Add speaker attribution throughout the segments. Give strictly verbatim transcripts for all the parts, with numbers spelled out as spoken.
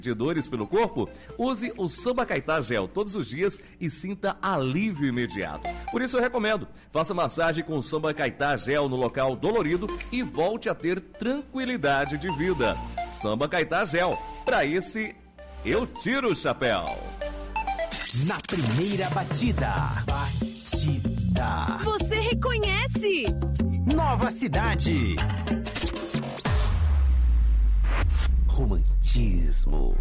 Speaker 1: de dores pelo corpo? Use o Samba Caetá Gel todos os dias e sinta alívio imediato. Por isso eu recomendo, faça massagem com o Samba Caetá Gel no local dolorido e volte a ter tranquilidade de vida. Samba Caetá Gel, pra esse eu tiro o chapéu.
Speaker 2: Na primeira batida, batida.
Speaker 3: Você reconhece?
Speaker 2: Nova Cidade. Romantismo.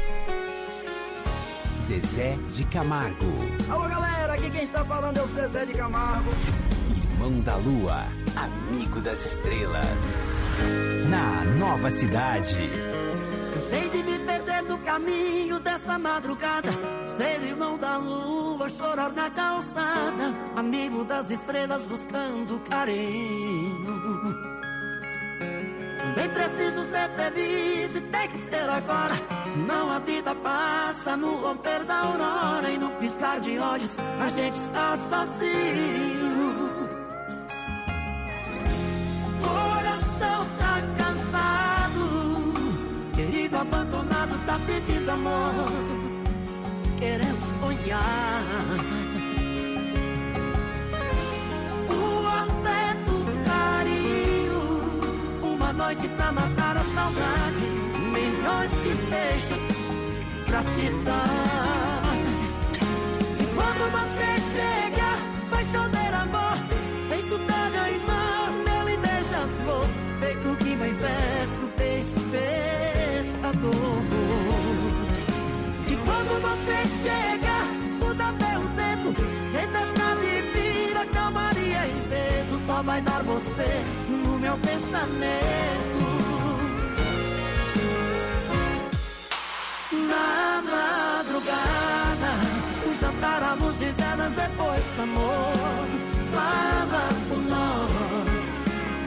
Speaker 2: Zezé de Camargo.
Speaker 4: Alô, galera, aqui quem está falando é o Zezé de Camargo.
Speaker 2: Irmão da Lua, amigo das estrelas. Na Nova Cidade.
Speaker 4: Cansei de me perder no caminho dessa madrugada, ser irmão da lua, chorar na calçada, amigo das estrelas buscando carinho. Também preciso ser feliz e tem que ser agora, senão a vida passa no romper da aurora e no piscar de olhos a gente está sozinho. Coração tá cansado, querido abandonado tá pedindo amor, querendo sonhar. O afeto, o carinho, uma noite pra matar a saudade, milhões de beijos pra te dar. E quando você chega, vai chover amor, feito terra e mar, nele beija-flor, feito rima em verso, beijo, pescador. E quando você chega, muda até o tempo, tempestade vira calmaria em vento, só vai dar você no meu pensamento. Na madrugada, o jantar, a luz de velas, depois do amor, fala por nós.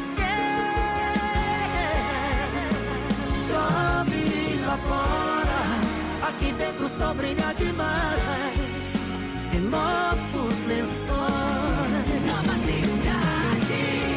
Speaker 4: Yeah. Chove lá fora, aqui dentro o sol brilha demais, em nossos lençóis.
Speaker 3: Nova Cidade.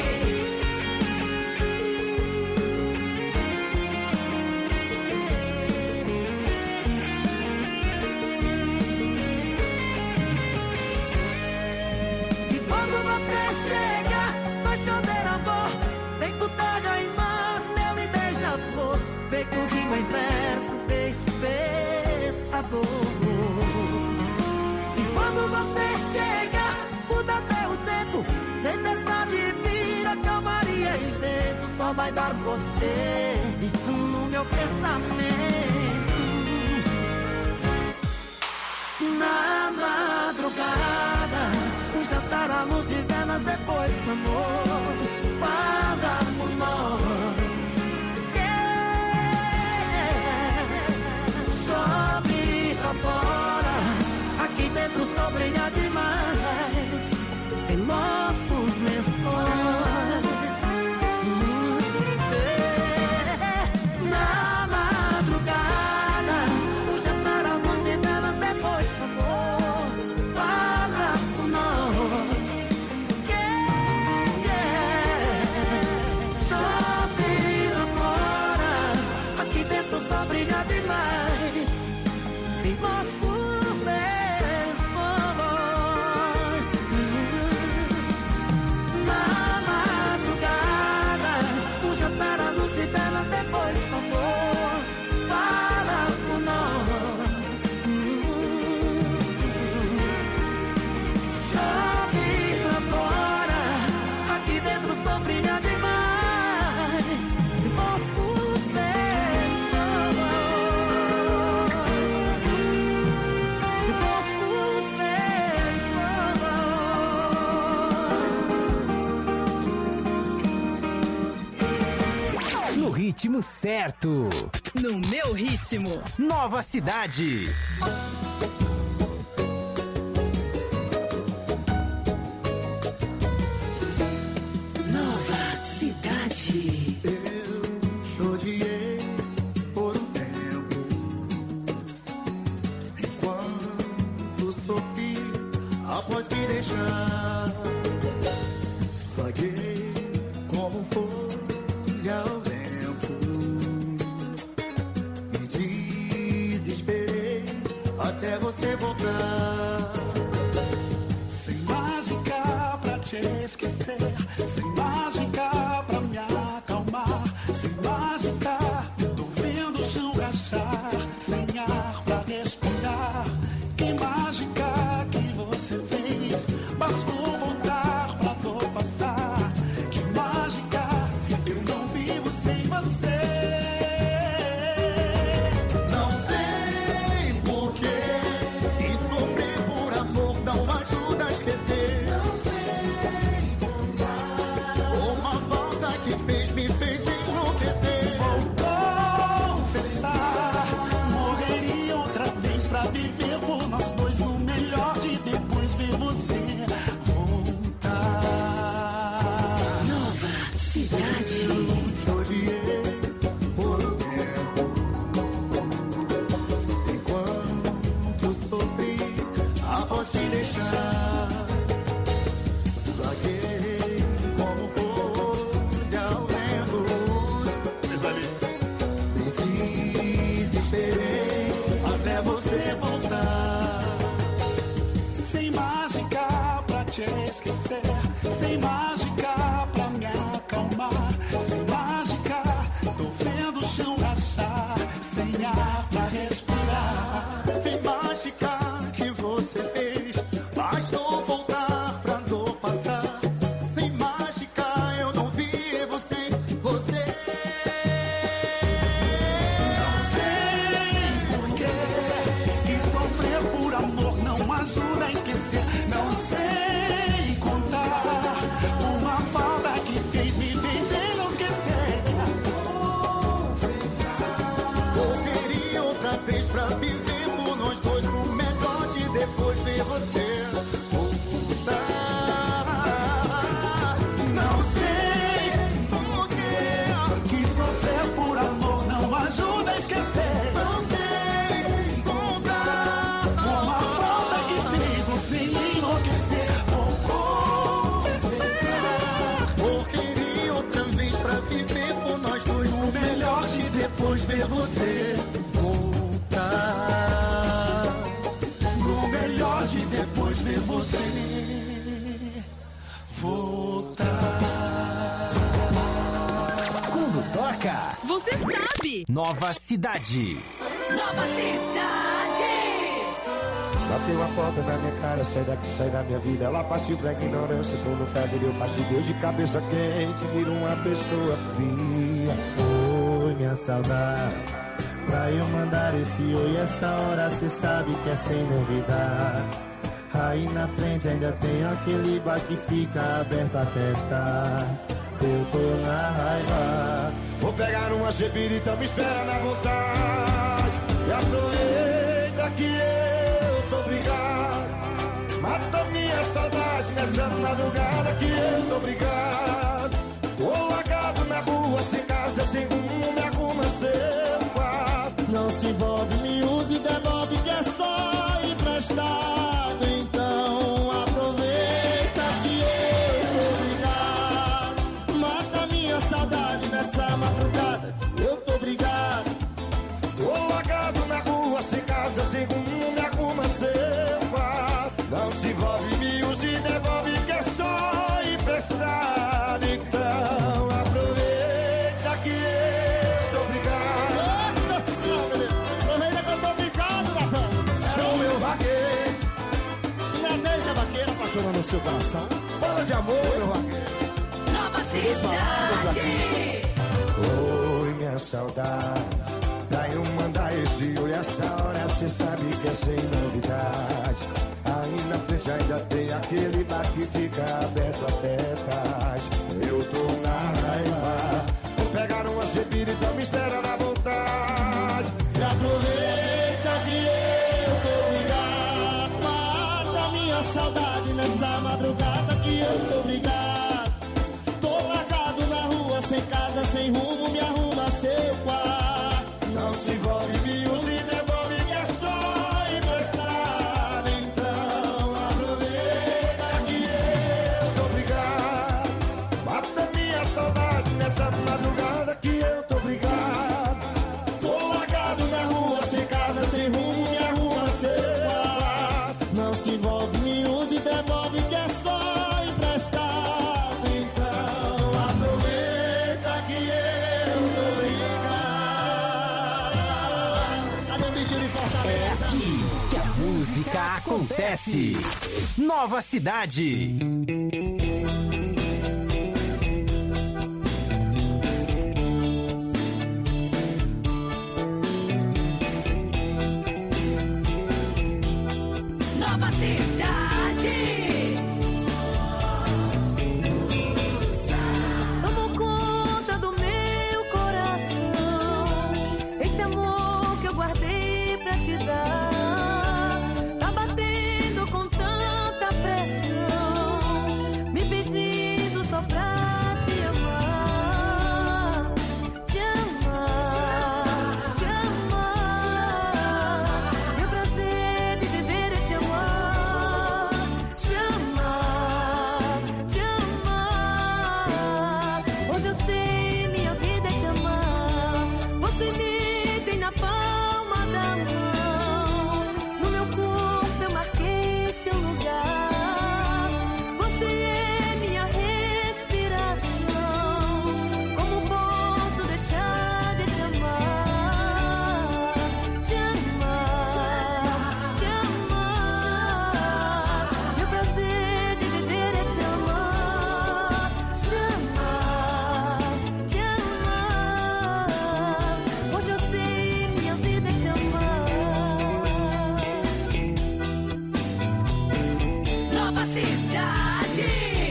Speaker 4: Feito rima em verso, peixe, pescador. E quando você chega, muda até o tempo, tempestade vira calmaria e vento, só vai dar você no meu pensamento. Na madrugada, o jantar, a luz de velas, depois do amor, fala por nós. Chove lá fora, aqui dentro o sol brilha demais, em nossos lençóis. Na madrugada, o jantar, a luz e velas, depois do amor, fala por nós. Yeah, yeah. Chove lá fora, aqui dentro o sol brilha demais, em nossos lençóis. Na madrugada, o jantar, a luz e velas, depois do amor, fala por nós. Chove lá fora, aqui dentro o sol brilha demais, em nossos lençóis.
Speaker 2: No ritmo certo.
Speaker 3: No meu ritmo.
Speaker 2: Nova Cidade.
Speaker 3: Nova Cidade.
Speaker 5: Eu odiei por um tempo, enquanto sofri após me deixar. Vaguei como folha ao vento, me até você voltar. Sem mágica pra te esquecer, sem mágica pra me acalmar, sem mágica, tô vendo o chão rachar, sem ar pra respirar. Que mágica que você fez, bastou voltar pra dor passar. Que mágica, eu não vivo sem você. Não sei porquê, e sofrer por amor não ajuda a esquecer. Não sei contar, uma falta que fez, me fez enlouquecer. Vou confessar, morreria outra vez pra viver por nós dois, no melhor de depois ver você voltar.
Speaker 3: Nova Cidade.
Speaker 5: Odiei por um tempo, enquanto sofri após te deixar. Vaguei como folha ao vento, me desesperei até você voltar. Sem mágica pra te esquecer, sem mágica pra me acalmar, sem mágica, tô vendo o chão rachar, sem ar pra respirar. Tem mágica que você fez, bastou voltar pra dor passar. Sem mágica eu não vi você, você. Não sei porquê, que sofrer por amor não ajuda a esquecer. Não sei contar, uma falta que fez, me fez enlouquecer. Voltaria outra vez pra viver por nós dois, no melhor de depois ver você voltar. Não sei porquê, que sofrer por amor não ajuda a esquecer. Não sei contar, uma falta que fez você enlouquecer. Vou confessar, voltaria outra vez pra viver por nós dois, no melhor de depois ver você voltar. No melhor de depois ver você voltar.
Speaker 2: Quando toca,
Speaker 3: Você sabe.
Speaker 2: Nova Cidade.
Speaker 3: Nova Cidade.
Speaker 5: Bateu a porta na minha cara, sai daqui, sai da minha vida. Ela partiu pra ignorância, tô no pé dele, eu passei Deus de cabeça quente, vira uma pessoa fria. Oi, minha saudade, pra eu mandar esse oi, essa hora cê sabe que é sem novidade. Aí na frente ainda tem aquele bar que fica aberto até tarde. Eu tô na raiva, vou pegar uma bebida, me espera na vontade. E aproveita que eu tô brigado, mata minha saudade nessa madrugada que eu tô brigado. Tô largado na rua, sem casa, sem rumo, me arruma seu quarto. Não se envolve, me use e devolve que é só emprestado. Então aproveita que eu tô brigado, mata minha saudade nessa madrugada que eu tô brigado. Tô largado na rua, sem casa, sem rumo, me arruma seu quarto. Não se envolve, me use e devolve que é só emprestado. Então aproveita que eu tô brigado. Aproveita que eu tô brigado, Natan. Show meu vaqueiro. Natan, essa vaqueira apaixonando o seu coração. Bola de amor, meu vaqueiro.
Speaker 3: Nova Cidade.
Speaker 5: Oi, minha saudade, pra eu mandar esse oi, essa hora cê sabe que é sem novidade. Aí na frente ainda tem aquele bar que fica aberto até tarde. Eu tô na raiva, vou pegar uma bebida, então me espera na vontade. E aproveita que eu tô brigado, mata minha saudade nessa madrugada que eu tô brigado. Tô largado na rua, sem casa, sem rumo, me arruma seu quarto. Não se envolve, me use e devolve que é só emprestado. Então aproveita que eu tô brigado, mata minha saudade nessa madrugada que eu tô brigado. Tô largado na rua, sem casa, sem rumo, me arruma seu quarto.
Speaker 2: É aqui que a música acontece. Nova Cidade.
Speaker 3: Nova Cidade.
Speaker 6: Tomou conta do meu coração. Esse amor que eu guardei pra te dar tá batendo com tanta pressão, me pedindo só pra te amar, te amar, te amar. Meu prazer de viver é te amar, te amar, te amar. Hoje eu sei, minha vida é te amar. Você me tem na palma da mão. No meu corpo eu marquei seu lugar. Você é minha respiração. Como posso deixar de te amar? Te amar, te amar. Meu prazer de viver é te amar. Te amar, te amar. Hoje eu sei, minha vida é te amar.
Speaker 3: Nova Cidade.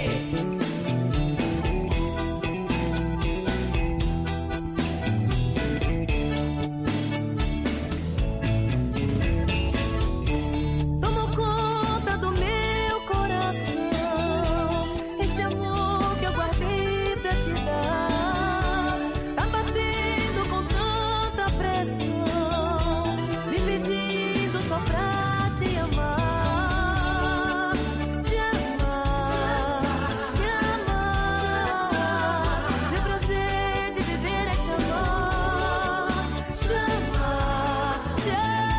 Speaker 6: Tomou conta do meu coração. Esse amor que eu guardei pra te dar tá batendo com tanta pressão, me pedindo só pra te amar, te amar, te amar. Meu prazer de viver é te amar, te amar, te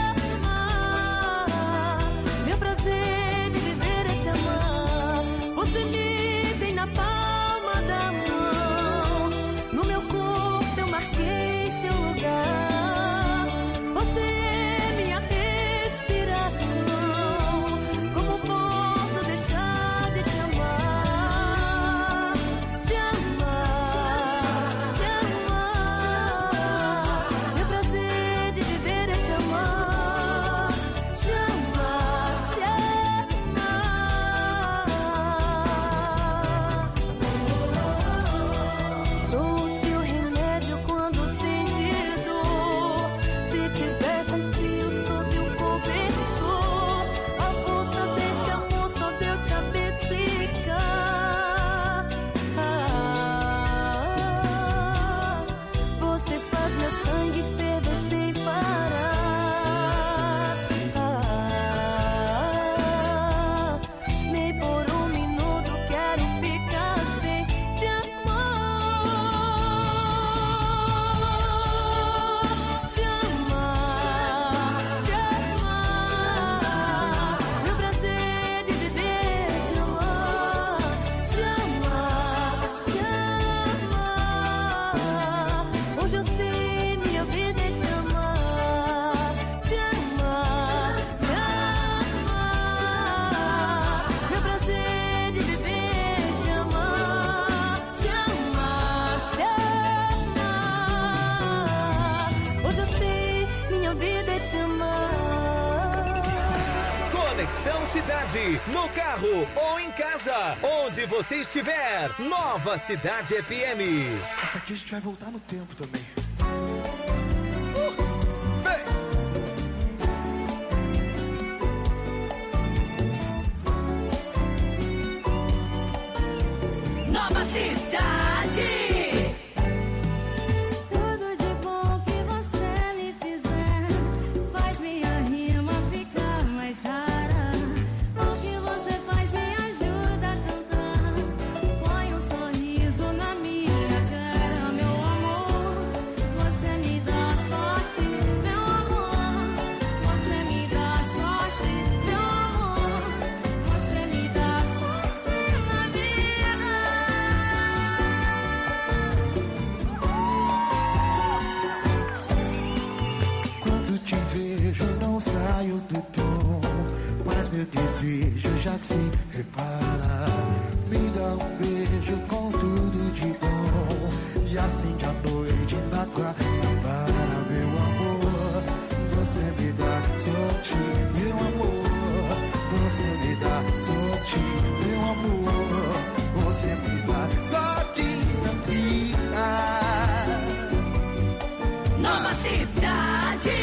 Speaker 6: amar. Meu prazer de viver é te amar. Você me tem na palma da mão. No meu corpo eu marquei seu lugar. Você é minha respiração. Como posso deixar de te amar? Te amar, te amar. Meu prazer de viver é te amar. Te amar, te amar. Sou o seu remédio quando sente dor. Se tiver com frio sob o cobertor, a força desse amor só Deus sabe explicar. Ah, você faz meu sangue ferver sem parar. Ah, nem por um minuto quero ficar sem te amar. Te amar, te amar. Meu prazer de viver é te amar. Te amar, te amar. Hoje eu sei, minha vida é te amar. Te amar, te amar. Meu prazer de viver é te amar. Te amar, te amar. Hoje eu sei, minha vida é te amar.
Speaker 7: Conexão Cidade, no carro ou em casa, onde você estiver. Nova Cidade F M.
Speaker 5: Essa aqui a gente vai voltar no tempo também.
Speaker 3: Nova Cidade.
Speaker 6: Tudo de bom que você me fizer faz minha rima ficar mais rara. O que você faz me ajuda a cantar. Põe um sorriso na minha cara, meu amor.
Speaker 5: vejo, não saio do tom, mas meu desejo já se repara. Me dá um beijo com tudo de bom e acende a noite na guarda. Meu amor, você me dá sorte, meu amor, você me dá sorte, meu amor, você me dá sorte na vida.
Speaker 3: Nova Cidade.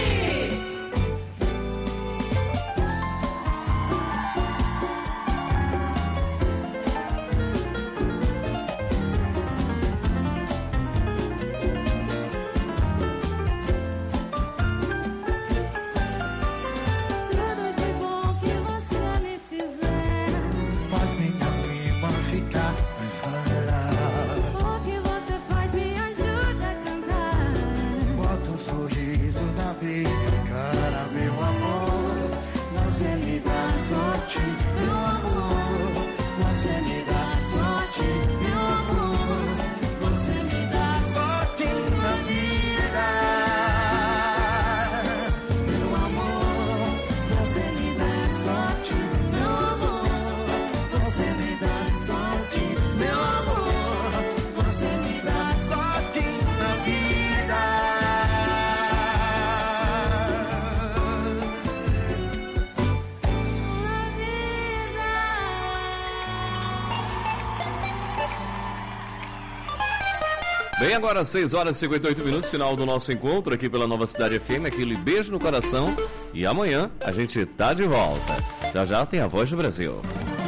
Speaker 1: Bem, agora seis horas e cinquenta e oito minutos, final do nosso encontro aqui pela Nova Cidade F M, aquele beijo no coração. E amanhã a gente tá de volta. Já já tem a Voz do Brasil.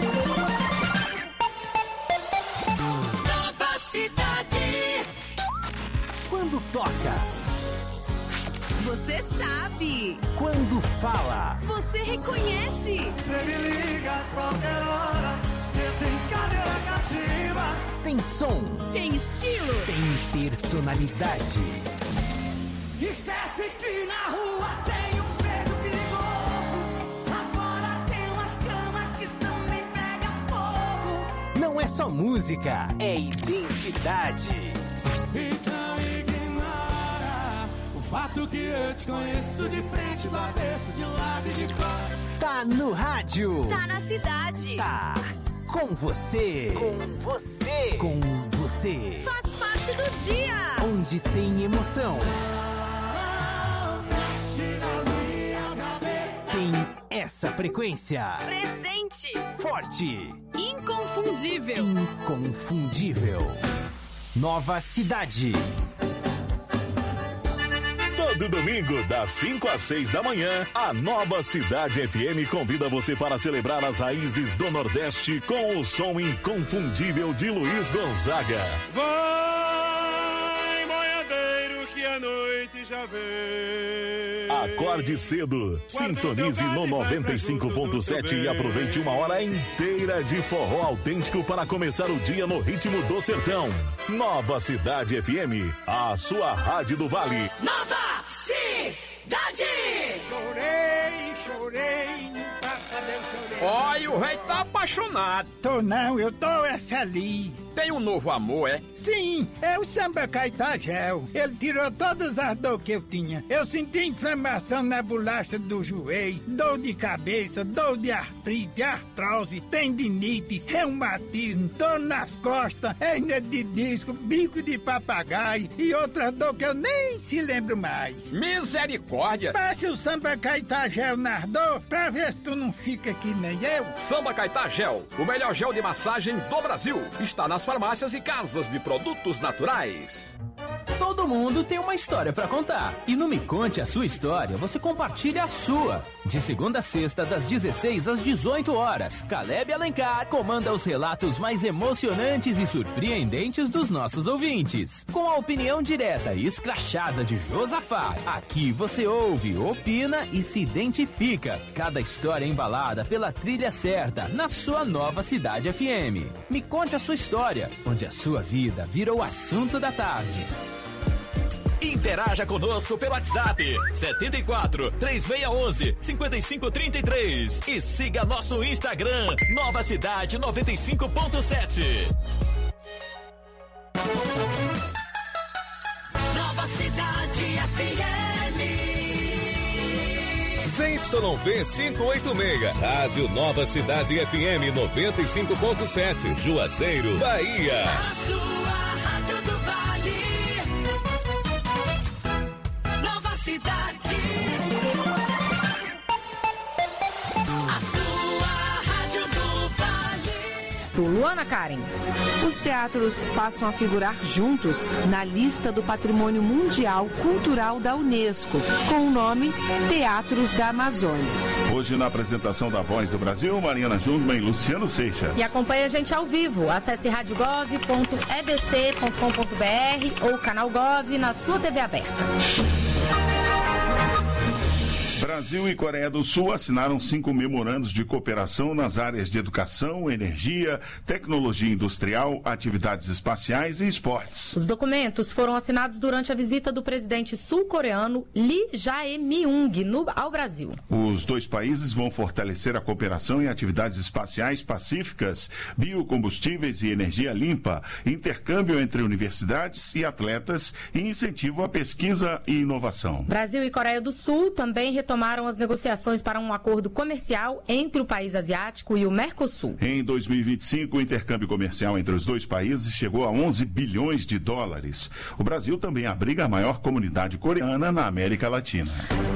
Speaker 3: Nova Cidade.
Speaker 2: Quando toca,
Speaker 6: Você sabe.
Speaker 2: quando fala,
Speaker 6: Você reconhece.
Speaker 4: Você me liga a qualquer hora, você tem cadeira cativa.
Speaker 2: tem som,
Speaker 6: Tem estilo.
Speaker 2: tem personalidade.
Speaker 4: Esquece que na rua tem um espelho perigoso. Lá fora tem umas camas que também pega fogo.
Speaker 2: Não é só música, é identidade.
Speaker 4: Então ignora o fato que eu te conheço de frente, do avesso, de lado e de fora.
Speaker 2: Tá no rádio.
Speaker 6: Tá na cidade.
Speaker 2: Tá com você. Com você. Com você.
Speaker 6: Faz parte do dia.
Speaker 2: Onde tem emoção. Tem essa frequência.
Speaker 6: Presente.
Speaker 2: Forte.
Speaker 6: Inconfundível.
Speaker 2: Inconfundível. Nova Cidade.
Speaker 8: Todo domingo, das cinco às seis da manhã, a Nova Cidade F M convida você para celebrar as raízes do Nordeste com o som inconfundível de Luiz Gonzaga.
Speaker 9: Vai, boiadeiro, que a noite já vem.
Speaker 8: Acorde cedo, sintonize no noventa e cinco ponto sete e aproveite uma hora inteira de forró autêntico para começar o dia no ritmo do sertão. Nova Cidade F M, a sua rádio do Vale.
Speaker 3: Nova Cidade.
Speaker 4: Chorei, chorei, cadê eu chorei?
Speaker 10: Olha, o rei tá apaixonado.
Speaker 4: Tô não, eu tô é feliz.
Speaker 10: Tem um novo amor, é?
Speaker 4: Sim, é o Samba Caetagel. Ele tirou todas as dores que eu tinha. Eu senti inflamação na bolacha do joelho, dor de cabeça, dor de artrite, artrose, tendinite, reumatismo, dor nas costas, hernia de disco, bico de papagaio e outras dores que eu nem se lembro mais.
Speaker 10: Misericórdia.
Speaker 4: Passe o Samba Caetagel nas dores pra ver se tu não fica aqui nem eu.
Speaker 10: Samba Caetá Gel, o melhor gel de massagem do Brasil. Está nas farmácias e casas de produtos naturais.
Speaker 11: Todo mundo tem uma história pra contar. E no Me Conte a Sua História, você compartilha a sua. De segunda a sexta, das dezesseis às dezoito horas, Caleb Alencar comanda os relatos mais emocionantes e surpreendentes dos nossos ouvintes. Com a opinião direta e escrachada de Josafá, aqui você ouve, opina e se identifica. Cada história é embalada pela trilha certa, na sua Nova Cidade F M. Me Conte a Sua História, onde a sua vida vira o assunto da tarde.
Speaker 7: Interaja conosco pelo WhatsApp setenta e quatro, três seis um um, cinco cinco três três e siga nosso Instagram Nova Cidade noventa e cinco ponto sete.
Speaker 3: Nova Cidade F M.
Speaker 12: Z Y V quinhentos e oitenta e seis, Rádio Nova Cidade F M noventa e cinco ponto sete, Juazeiro, Bahia.
Speaker 3: A sua Rádio do Vale. Nova Cidade. A sua Rádio do Vale.
Speaker 13: Luana Karen. Os teatros passam a figurar juntos na lista do Patrimônio Mundial Cultural da Unesco, com o nome Teatros da Amazônia.
Speaker 14: Hoje, na apresentação da Voz do Brasil, Mariana Jungmann e Luciano Seixas.
Speaker 15: E acompanhe a gente ao vivo. Acesse rádio gov ponto e b c ponto com ponto b r ou canal Gov na sua T V aberta.
Speaker 14: Brasil e Coreia do Sul assinaram cinco memorandos de cooperação nas áreas de educação, energia, tecnologia industrial, atividades espaciais e esportes.
Speaker 15: Os documentos foram assinados durante a visita do presidente sul-coreano Lee Jae-myung no, ao Brasil.
Speaker 14: Os dois países vão fortalecer a cooperação em atividades espaciais pacíficas, biocombustíveis e energia limpa, intercâmbio entre universidades e atletas e incentivo à pesquisa e inovação.
Speaker 15: Brasil e Coreia do Sul também retomaram as negociações para um acordo comercial entre o país asiático e o Mercosul.
Speaker 14: Em dois mil e vinte e cinco, o intercâmbio comercial entre os dois países chegou a onze bilhões de dólares. O Brasil também abriga a maior comunidade coreana na América Latina.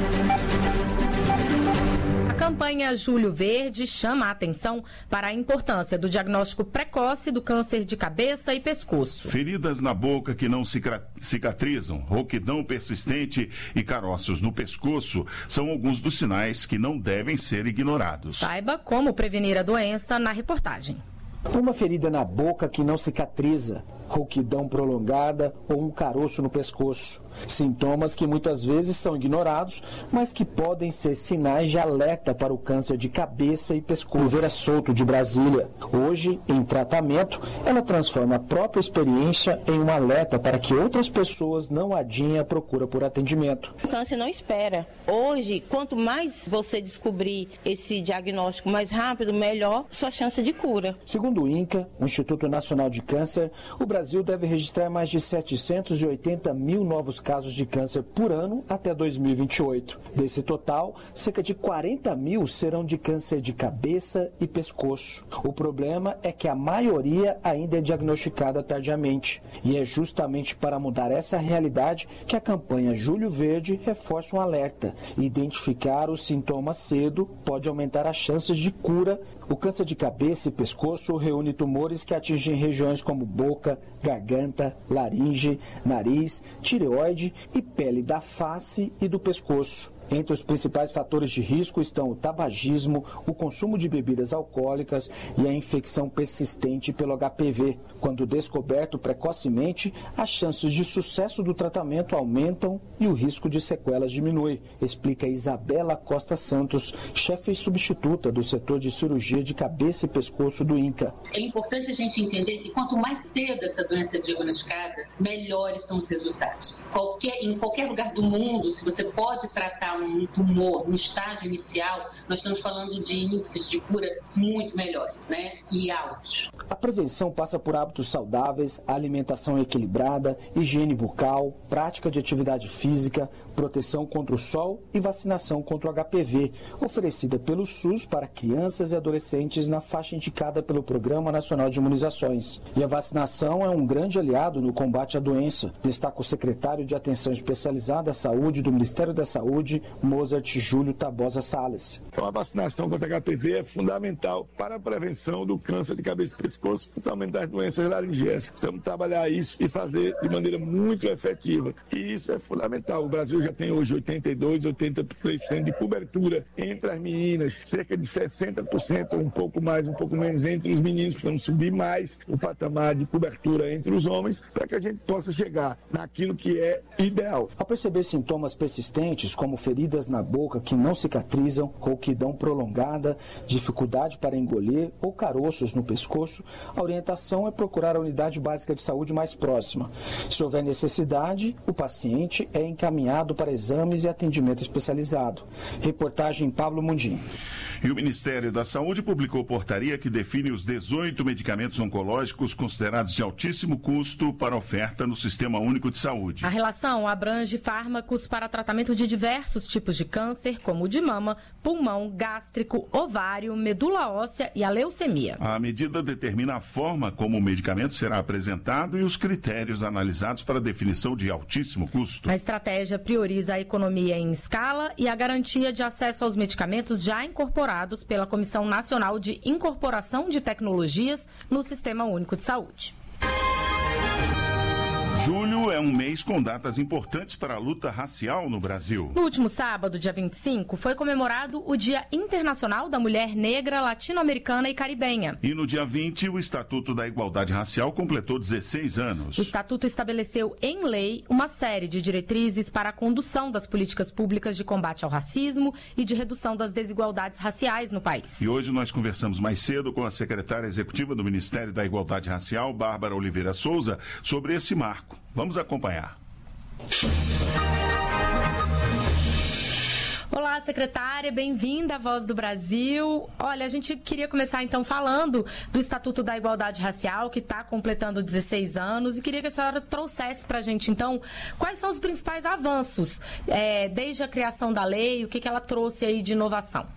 Speaker 15: A campanha Julho Verde chama a atenção para a importância do diagnóstico precoce do câncer de cabeça e pescoço.
Speaker 14: Feridas na boca que não cicatrizam, rouquidão persistente e caroços no pescoço são alguns dos sinais que não devem ser ignorados.
Speaker 15: Saiba como prevenir a doença na reportagem.
Speaker 16: Uma ferida na boca que não cicatriza, rouquidão prolongada ou um caroço no pescoço. Sintomas que muitas vezes são ignorados, mas que podem ser sinais de alerta para o câncer de cabeça e pescoço. Oliveira Souto, de Brasília. Hoje, em tratamento, ela transforma a própria experiência em um alerta para que outras pessoas não adiem a procura por atendimento.
Speaker 17: O câncer não espera. Hoje, quanto mais você descobrir esse diagnóstico mais rápido, melhor sua chance de cura.
Speaker 16: Segundo o INCA, o Instituto Nacional de Câncer, o Brasil deve registrar mais de setecentos e oitenta mil novos casos de câncer por ano até dois mil e vinte e oito. Desse total, cerca de quarenta mil serão de câncer de cabeça e pescoço. O problema é que a maioria ainda é diagnosticada tardiamente. E é justamente para mudar essa realidade que a campanha Julho Verde reforça um alerta. Identificar os sintomas cedo pode aumentar as chances de cura. O câncer de cabeça e pescoço reúne tumores que atingem regiões como boca, garganta, laringe, nariz, tireoide e pele da face e do pescoço. Entre os principais fatores de risco estão o tabagismo, o consumo de bebidas alcoólicas e a infecção persistente pelo H P V. Quando descoberto precocemente, as chances de sucesso do tratamento aumentam e o risco de sequelas diminui, explica Isabela Costa Santos, chefe substituta do setor de cirurgia de cabeça e pescoço do INCA.
Speaker 18: É importante a gente entender que quanto mais cedo essa doença é diagnosticada, melhores são os resultados. Qualquer, em qualquer lugar do mundo, se você pode tratar um tumor no estágio inicial, nós estamos falando de índices de cura muito melhores, né? E altos.
Speaker 16: A prevenção passa por hábitos saudáveis, alimentação equilibrada, higiene bucal, prática de atividade física, proteção contra o sol e vacinação contra o H P V, oferecida pelo SUS para crianças e adolescentes na faixa indicada pelo Programa Nacional de Imunizações. E a vacinação é um grande aliado no combate à doença, destaca o secretário de Atenção Especializada à Saúde do Ministério da Saúde, Mozart Júlio Tabosa Salles.
Speaker 19: Então, a vacinação contra H P V é fundamental para a prevenção do câncer de cabeça e pescoço, principalmente das doenças laringeias. Precisamos trabalhar isso e fazer de maneira muito efetiva. E isso é fundamental. O Brasil já tem hoje oitenta e dois, oitenta por cento de cobertura entre as meninas, cerca de sessenta por cento, um pouco mais, um pouco menos entre os meninos. Precisamos subir mais o patamar de cobertura entre os homens para que a gente possa chegar naquilo que é ideal.
Speaker 16: Ao perceber sintomas persistentes, como feridas na boca que não cicatrizam, rouquidão prolongada, dificuldade para engolir ou caroços no pescoço, a orientação é procurar a unidade básica de saúde mais próxima. Se houver necessidade, o paciente é encaminhado para exames e atendimento especializado. Reportagem Pablo Mundim.
Speaker 14: E o Ministério da Saúde publicou portaria que define os dezoito medicamentos oncológicos considerados de altíssimo custo para oferta no Sistema Único de Saúde.
Speaker 15: A relação abrange fármacos para tratamento de diversos tipos de câncer, como o de mama, pulmão, gástrico, ovário, medula óssea e a leucemia.
Speaker 14: A medida determina a forma como o medicamento será apresentado e os critérios analisados para a definição de altíssimo custo.
Speaker 15: A estratégia prioriza a economia em escala e a garantia de acesso aos medicamentos já incorporados pela Comissão Nacional de Incorporação de Tecnologias no Sistema Único de Saúde.
Speaker 14: Julho é um mês com datas importantes para a luta racial no Brasil.
Speaker 15: No último sábado, dia vinte e cinco, foi comemorado o Dia Internacional da Mulher Negra, Latino-Americana e Caribenha.
Speaker 14: E no dia vinte, o Estatuto da Igualdade Racial completou dezesseis anos.
Speaker 15: O Estatuto estabeleceu em lei uma série de diretrizes para a condução das políticas públicas de combate ao racismo e de redução das desigualdades raciais no país.
Speaker 14: E hoje nós conversamos mais cedo com a secretária executiva do Ministério da Igualdade Racial, Bárbara Oliveira Souza, sobre esse marco. Vamos acompanhar.
Speaker 15: Olá, secretária, bem-vinda à Voz do Brasil. Olha, a gente queria começar então falando do Estatuto da Igualdade Racial, que está completando dezesseis anos, e queria que a senhora trouxesse para a gente então quais são os principais avanços é, desde a criação da lei, o que, que ela trouxe aí de inovação.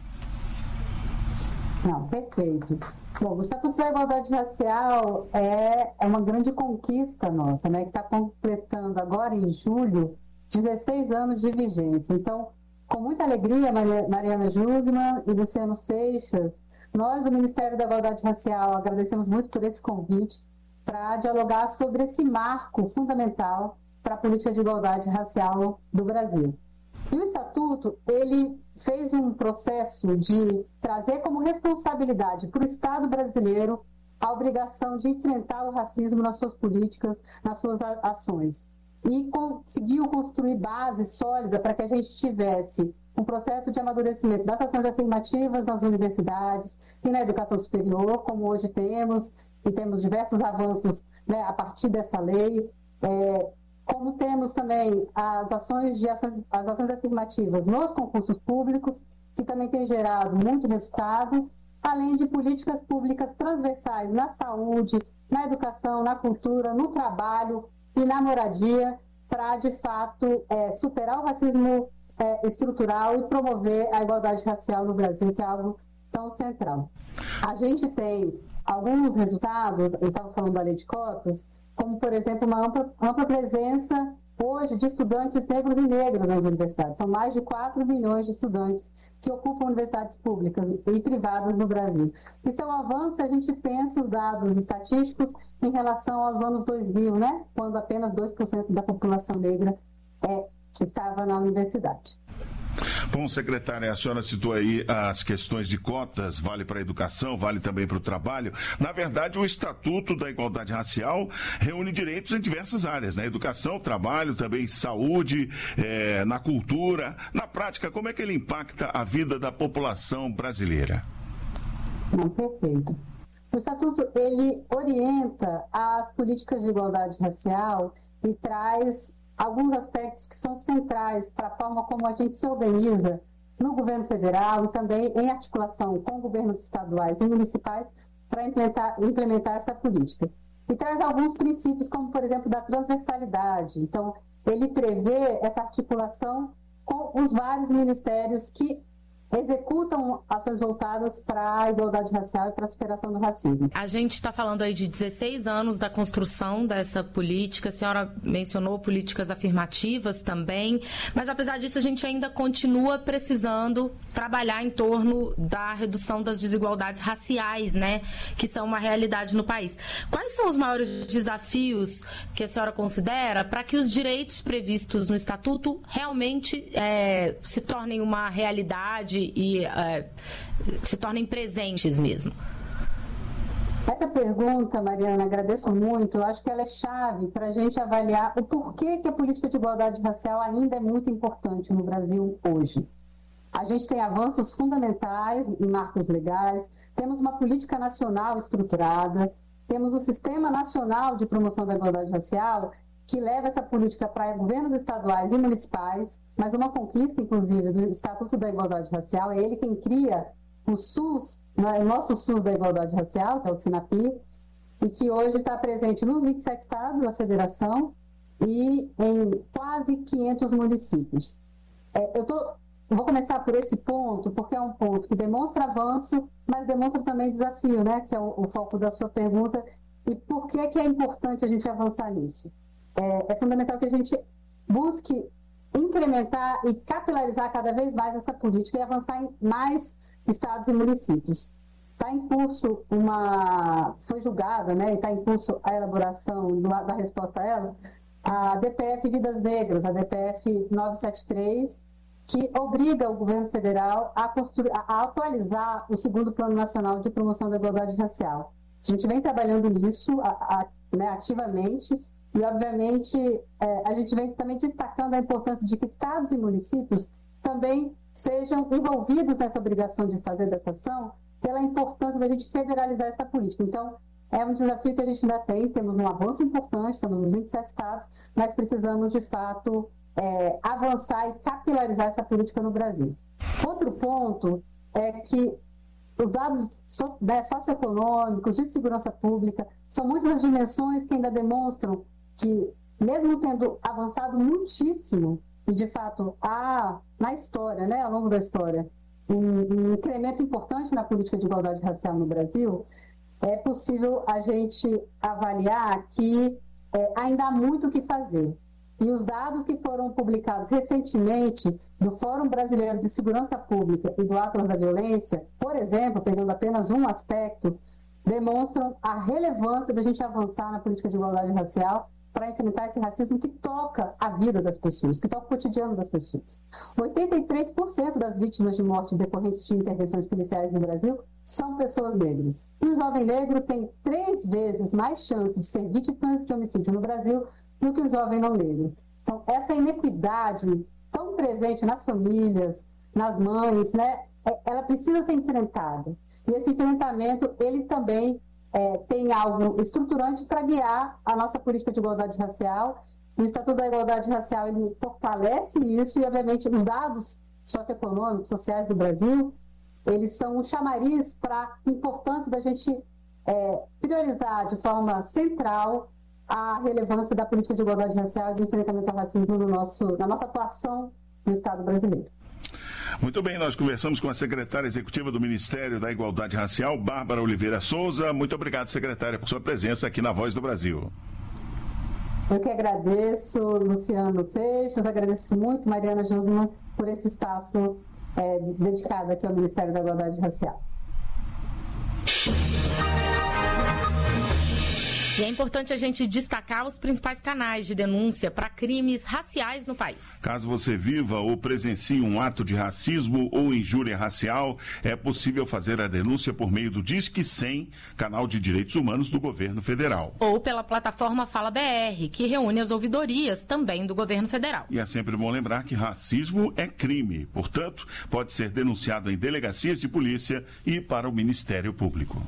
Speaker 20: Não, perfeito. Bom, o Estatuto da Igualdade Racial é, é uma grande conquista nossa, né, que está completando agora em julho dezesseis anos de vigência. Então, com muita alegria, Maria, Mariana Jugman e Luciano Seixas, nós do Ministério da Igualdade Racial agradecemos muito por esse convite para dialogar sobre esse marco fundamental para a política de igualdade racial do Brasil. E o Estatuto, ele fez um processo de trazer como responsabilidade para o Estado brasileiro a obrigação de enfrentar o racismo nas suas políticas, nas suas ações. E conseguiu construir base sólida para que a gente tivesse um processo de amadurecimento das ações afirmativas nas universidades e na educação superior, como hoje temos, e temos diversos avanços, né, a partir dessa lei, é, como temos também as ações, de ações, as ações afirmativas nos concursos públicos, que também tem gerado muito resultado, além de políticas públicas transversais na saúde, na educação, na cultura, no trabalho e na moradia, para, de fato, é, superar o racismo é, estrutural e promover a igualdade racial no Brasil, que é algo tão central. A gente tem alguns resultados, eu estava falando da lei de cotas, como, por exemplo, uma ampla, ampla presença hoje de estudantes negros e negras nas universidades. São mais de quatro milhões de estudantes que ocupam universidades públicas e privadas no Brasil. Isso é um avanço se a gente pensa os dados estatísticos em relação aos anos dois mil, né? Quando apenas dois por cento da população negra é, estava na universidade.
Speaker 14: Bom, secretária, a senhora citou aí as questões de cotas, vale para a educação, vale também para o trabalho. Na verdade, o Estatuto da Igualdade Racial reúne direitos em diversas áreas, né? Educação, trabalho, também saúde, é, na cultura. Na prática, como é que ele impacta a vida da população brasileira?
Speaker 20: Não, perfeito. O Estatuto, ele orienta as políticas de igualdade racial e traz alguns aspectos que são centrais para a forma como a gente se organiza no governo federal e também em articulação com governos estaduais e municipais para implementar, implementar essa política. E traz alguns princípios, como, por exemplo, da transversalidade. Então, ele prevê essa articulação com os vários ministérios que executam ações voltadas para a igualdade racial e para a superação do racismo.
Speaker 15: A gente está falando aí de dezesseis anos da construção dessa política, a senhora mencionou políticas afirmativas também, mas apesar disso a gente ainda continua precisando trabalhar em torno da redução das desigualdades raciais, né, que são uma realidade no país. Quais são os maiores desafios que a senhora considera para que os direitos previstos no Estatuto realmente é, se tornem uma realidade e uh, se tornem presentes mesmo?
Speaker 20: Essa pergunta, Mariana, agradeço muito. Eu acho que ela é chave para a gente avaliar o porquê que a política de igualdade racial ainda é muito importante no Brasil hoje. A gente tem avanços fundamentais em marcos legais, temos uma política nacional estruturada, temos o Sistema Nacional de Promoção da Igualdade Racial, que leva essa política para governos estaduais e municipais, mas uma conquista, inclusive, do Estatuto da Igualdade Racial, é ele quem cria o SUS, né, o nosso SUS da Igualdade Racial, que é o SINAPI, e que hoje está presente nos vinte e sete estados da federação e em quase quinhentos municípios. É, eu, tô, eu vou começar por esse ponto, porque é um ponto que demonstra avanço, mas demonstra também desafio, né, que é o, o foco da sua pergunta. E por que, que é importante a gente avançar nisso? É, é fundamental que a gente busque incrementar e capilarizar cada vez mais essa política e avançar em mais estados e municípios. Está em curso uma... Foi julgada, né, e está em curso a elaboração do, da resposta a ela, a D P F Vidas Negras, a D P F novecentos e setenta e três, que obriga o governo federal a, construir, a atualizar o segundo Plano Nacional de Promoção da Igualdade Racial. A gente vem trabalhando nisso a, a, né, ativamente e, obviamente, é, a gente vem também destacando a importância de que estados e municípios também sejam envolvidos nessa obrigação de fazer dessa ação, pela importância da gente federalizar essa política. Então, é um desafio que a gente ainda tem, temos um avanço importante, estamos nos vinte e sete estados, mas precisamos, de fato, é, avançar e capilarizar essa política no Brasil. Outro ponto é que os dados so, né, socioeconômicos, de segurança pública, são muitas as dimensões que ainda demonstram que, mesmo tendo avançado muitíssimo, e de fato há na história, né, ao longo da história, um, um incremento importante na política de igualdade racial no Brasil, é possível a gente avaliar que é, ainda há muito o que fazer. E os dados que foram publicados recentemente do Fórum Brasileiro de Segurança Pública e do Atlas da Violência, por exemplo, pegando apenas um aspecto, demonstram a relevância da gente avançar na política de igualdade racial para enfrentar esse racismo que toca a vida das pessoas, que toca o cotidiano das pessoas. oitenta e três por cento das vítimas de morte decorrentes de intervenções policiais no Brasil são pessoas negras. E o jovem negro tem três vezes mais chance de ser vítima de homicídio no Brasil do que o jovem não negro. Então, essa inequidade tão presente nas famílias, nas mães, né, ela precisa ser enfrentada. E esse enfrentamento, ele também é, tem algo estruturante para guiar a nossa política de igualdade racial. O Estatuto da Igualdade Racial, ele fortalece isso e, obviamente, os dados socioeconômicos, sociais do Brasil, eles são um chamariz para a importância da gente é, priorizar de forma central a relevância da política de igualdade racial e do enfrentamento ao racismo no nosso, na nossa atuação no Estado brasileiro.
Speaker 14: Muito bem, nós conversamos com a secretária executiva do Ministério da Igualdade Racial, Bárbara Oliveira Souza. Muito obrigado, secretária, por sua presença aqui na Voz do Brasil.
Speaker 20: Eu que agradeço, Luciano Seixas, agradeço muito, Mariana Jungmann, por esse espaço é, dedicado aqui ao Ministério da Igualdade Racial.
Speaker 15: E é importante a gente destacar os principais canais de denúncia para crimes raciais no país.
Speaker 14: Caso você viva ou presencie um ato de racismo ou injúria racial, é possível fazer a denúncia por meio do Disque cem, canal de direitos humanos do governo federal.
Speaker 15: Ou pela plataforma Fala B R, que reúne as ouvidorias também do governo federal.
Speaker 14: E é sempre bom lembrar que racismo é crime, portanto, pode ser denunciado em delegacias de polícia e para o Ministério Público.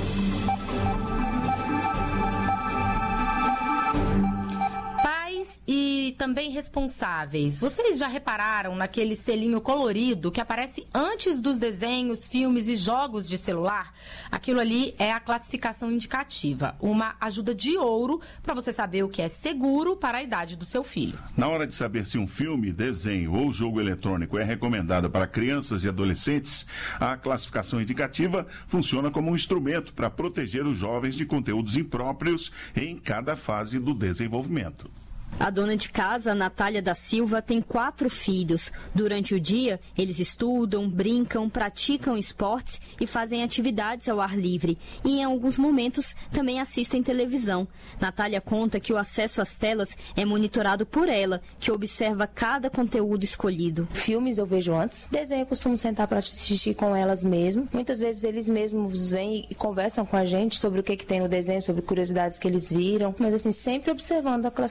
Speaker 15: E também responsáveis. Vocês já repararam naquele selinho colorido que aparece antes dos desenhos, filmes e jogos de celular? Aquilo ali é a classificação indicativa, uma ajuda de ouro para você saber o que é seguro para a idade do seu filho.
Speaker 14: Na hora de saber se um filme, desenho ou jogo eletrônico é recomendado para crianças e adolescentes, a classificação indicativa funciona como um instrumento para proteger os jovens de conteúdos impróprios em cada fase do desenvolvimento.
Speaker 21: A dona de casa, Natália da Silva, tem quatro filhos. Durante o dia, eles estudam, brincam, praticam esportes e fazem atividades ao ar livre. E, em alguns momentos, também assistem televisão. Natália conta que o acesso às telas é monitorado por ela, que observa cada conteúdo escolhido.
Speaker 22: Filmes eu vejo antes, desenho eu costumo sentar para assistir com elas mesmo. Muitas vezes eles mesmos vêm e conversam com a gente sobre o que, que tem no desenho, sobre curiosidades que eles viram. Mas, assim, sempre observando a classificação indicativa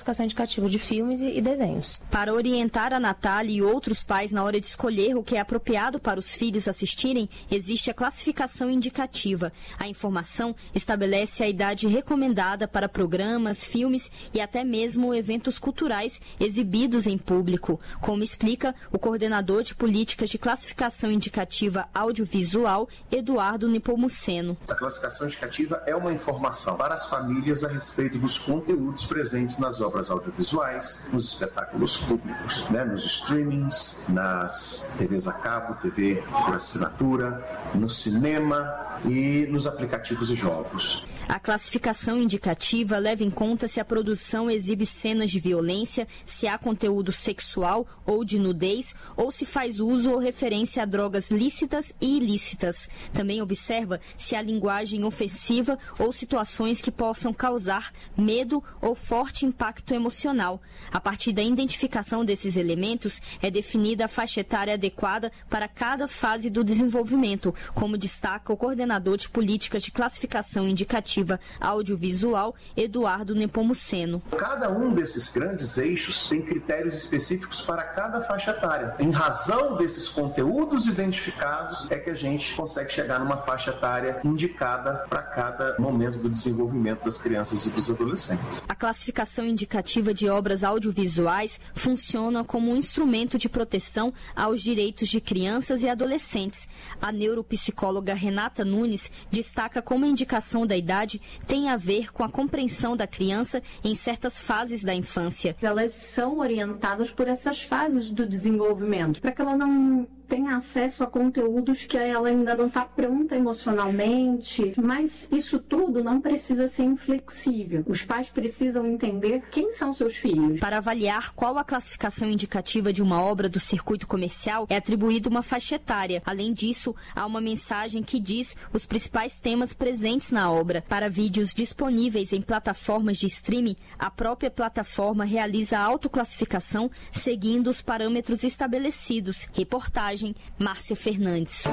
Speaker 22: educativo de filmes e desenhos.
Speaker 21: Para orientar a Natália e outros pais na hora de escolher o que é apropriado para os filhos assistirem, existe a classificação indicativa. A informação estabelece a idade recomendada para programas, filmes e até mesmo eventos culturais exibidos em público, como explica o coordenador de políticas de classificação indicativa audiovisual, Eduardo Nepomuceno.
Speaker 1: A classificação indicativa é uma informação para as famílias a respeito dos conteúdos presentes nas obras audiovisuais, nos espetáculos públicos, né, nos streamings, nas T Vs a cabo, T V por assinatura, no cinema e nos aplicativos de jogos.
Speaker 21: A classificação indicativa leva em conta se a produção exibe cenas de violência, se há conteúdo sexual ou de nudez, ou se faz uso ou referência a drogas lícitas e ilícitas. Também observa se há linguagem ofensiva ou situações que possam causar medo ou forte impacto emocional. A partir da identificação desses elementos, é definida a faixa etária adequada para cada fase do desenvolvimento, como destaca o coordenador de políticas de classificação indicativa audiovisual, Eduardo Nepomuceno.
Speaker 1: Cada um desses grandes eixos tem critérios específicos para cada faixa etária. Em razão desses conteúdos identificados, é que a gente consegue chegar numa faixa etária indicada para cada momento do desenvolvimento das crianças e dos adolescentes.
Speaker 21: A classificação indicativa de obras audiovisuais funciona como um instrumento de proteção aos direitos de crianças e adolescentes. A neuropsicóloga Renata Nunes destaca como a indicação da idade tem a ver com a compreensão da criança em certas fases da infância.
Speaker 5: Elas são orientadas por essas fases do desenvolvimento, para que ela não tenha acesso a conteúdos que ela ainda não está pronta emocionalmente, mas isso tudo não precisa ser inflexível. Os pais precisam entender quem são seus filhos.
Speaker 21: Para avaliar qual a classificação indicativa de uma obra do circuito comercial, é atribuída uma faixa etária. Além disso, há uma mensagem que diz os principais temas presentes na obra. Para vídeos disponíveis em plataformas de streaming, a própria plataforma realiza a autoclassificação seguindo os parâmetros estabelecidos. Reportagem Márcia Fernandes.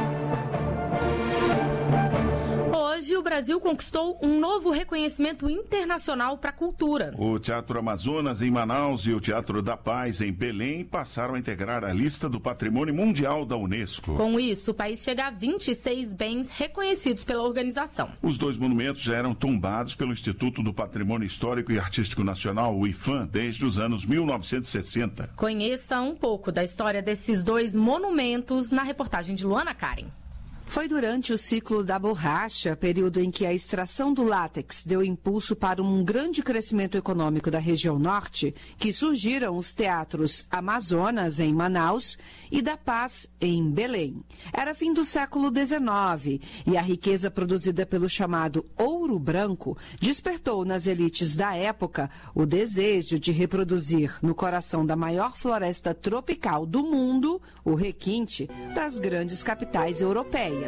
Speaker 15: Hoje, o Brasil conquistou um novo reconhecimento internacional para a cultura.
Speaker 14: O Teatro Amazonas, em Manaus, e o Teatro da Paz, em Belém, passaram a integrar a lista do Patrimônio Mundial da Unesco.
Speaker 15: Com isso, o país chega a vinte e seis bens reconhecidos pela organização.
Speaker 14: Os dois monumentos já eram tombados pelo Instituto do Patrimônio Histórico e Artístico Nacional, o IPHAN, desde os anos mil novecentos e sessenta.
Speaker 15: Conheça um pouco da história desses dois monumentos na reportagem de Luana Karen.
Speaker 13: Foi durante o ciclo da borracha, período em que a extração do látex deu impulso para um grande crescimento econômico da região norte, que surgiram os teatros Amazonas, em Manaus, e da Paz, em Belém. Era fim do século dezenove e a riqueza produzida pelo chamado ouro branco despertou nas elites da época o desejo de reproduzir no coração da maior floresta tropical do mundo o requinte das grandes capitais europeias.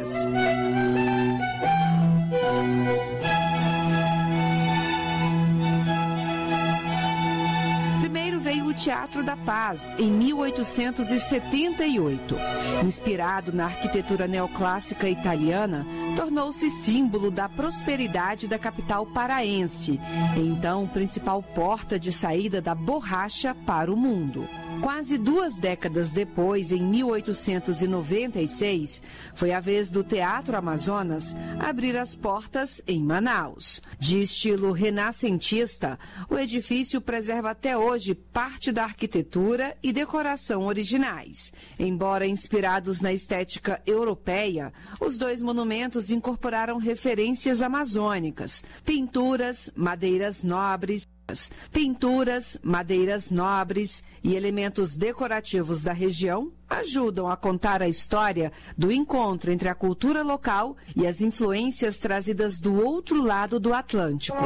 Speaker 13: Primeiro veio o Teatro da Paz, em mil oitocentos e setenta e oito. Inspirado na arquitetura neoclássica italiana, tornou-se símbolo da prosperidade da capital paraense, então principal porta de saída da borracha para o mundo. Quase duas décadas depois, em mil oitocentos e noventa e seis, foi a vez do Teatro Amazonas abrir as portas em Manaus. De estilo renascentista, o edifício preserva até hoje parte da arquitetura e decoração originais. Embora inspirados na estética europeia, os dois monumentos incorporaram referências amazônicas, pinturas, madeiras nobres, Pinturas, madeiras nobres e elementos decorativos da região ajudam a contar a história do encontro entre a cultura local e as influências trazidas do outro lado do Atlântico.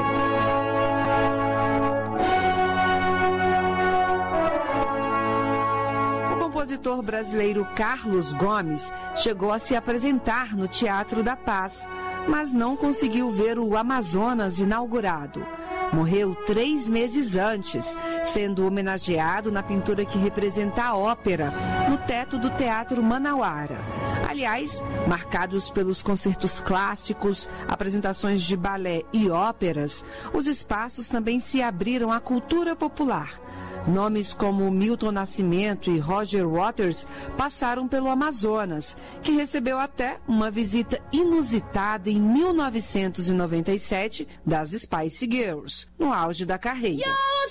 Speaker 13: O compositor brasileiro Carlos Gomes chegou a se apresentar no Teatro da Paz, mas não conseguiu ver o Amazonas inaugurado. Morreu três meses antes, sendo homenageado na pintura que representa a ópera, no teto do Teatro Manauara. Aliás, marcados pelos concertos clássicos, apresentações de balé e óperas, os espaços também se abriram à cultura popular. Nomes como Milton Nascimento e Roger Waters passaram pelo Amazonas, que recebeu até uma visita inusitada em mil novecentos e noventa e sete das Spice Girls, no auge da carreira.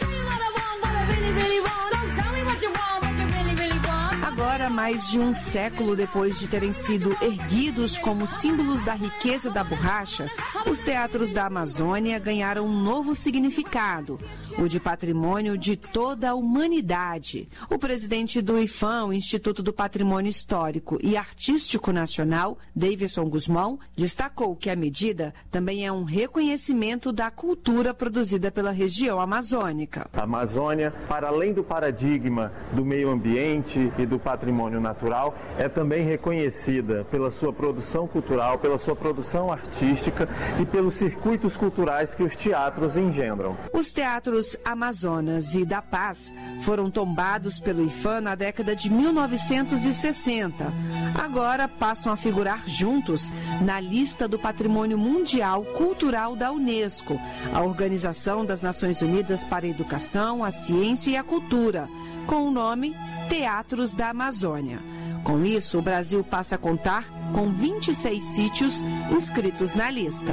Speaker 13: Agora, mais de um século depois de terem sido erguidos como símbolos da riqueza da borracha, os teatros da Amazônia ganharam um novo significado, o de patrimônio de toda a humanidade. O presidente do IPHAN, o Instituto do Patrimônio Histórico e Artístico Nacional, Davidson Guzmão, destacou que a medida também é um reconhecimento da cultura produzida pela região amazônica.
Speaker 2: A Amazônia, para além do paradigma do meio ambiente e do patrimônio natural, é também reconhecida pela sua produção cultural, pela sua produção artística e pelos circuitos culturais que os teatros engendram.
Speaker 13: Os teatros Amazonas e da Paz foram tombados pelo IPHAN na década de mil novecentos e sessenta. Agora passam a figurar juntos na lista do Patrimônio Mundial Cultural da Unesco, a Organização das Nações Unidas para a Educação, a Ciência e a Cultura, com o nome Teatros da Amazônia. Com isso, o Brasil passa a contar com vinte e seis sítios inscritos na lista.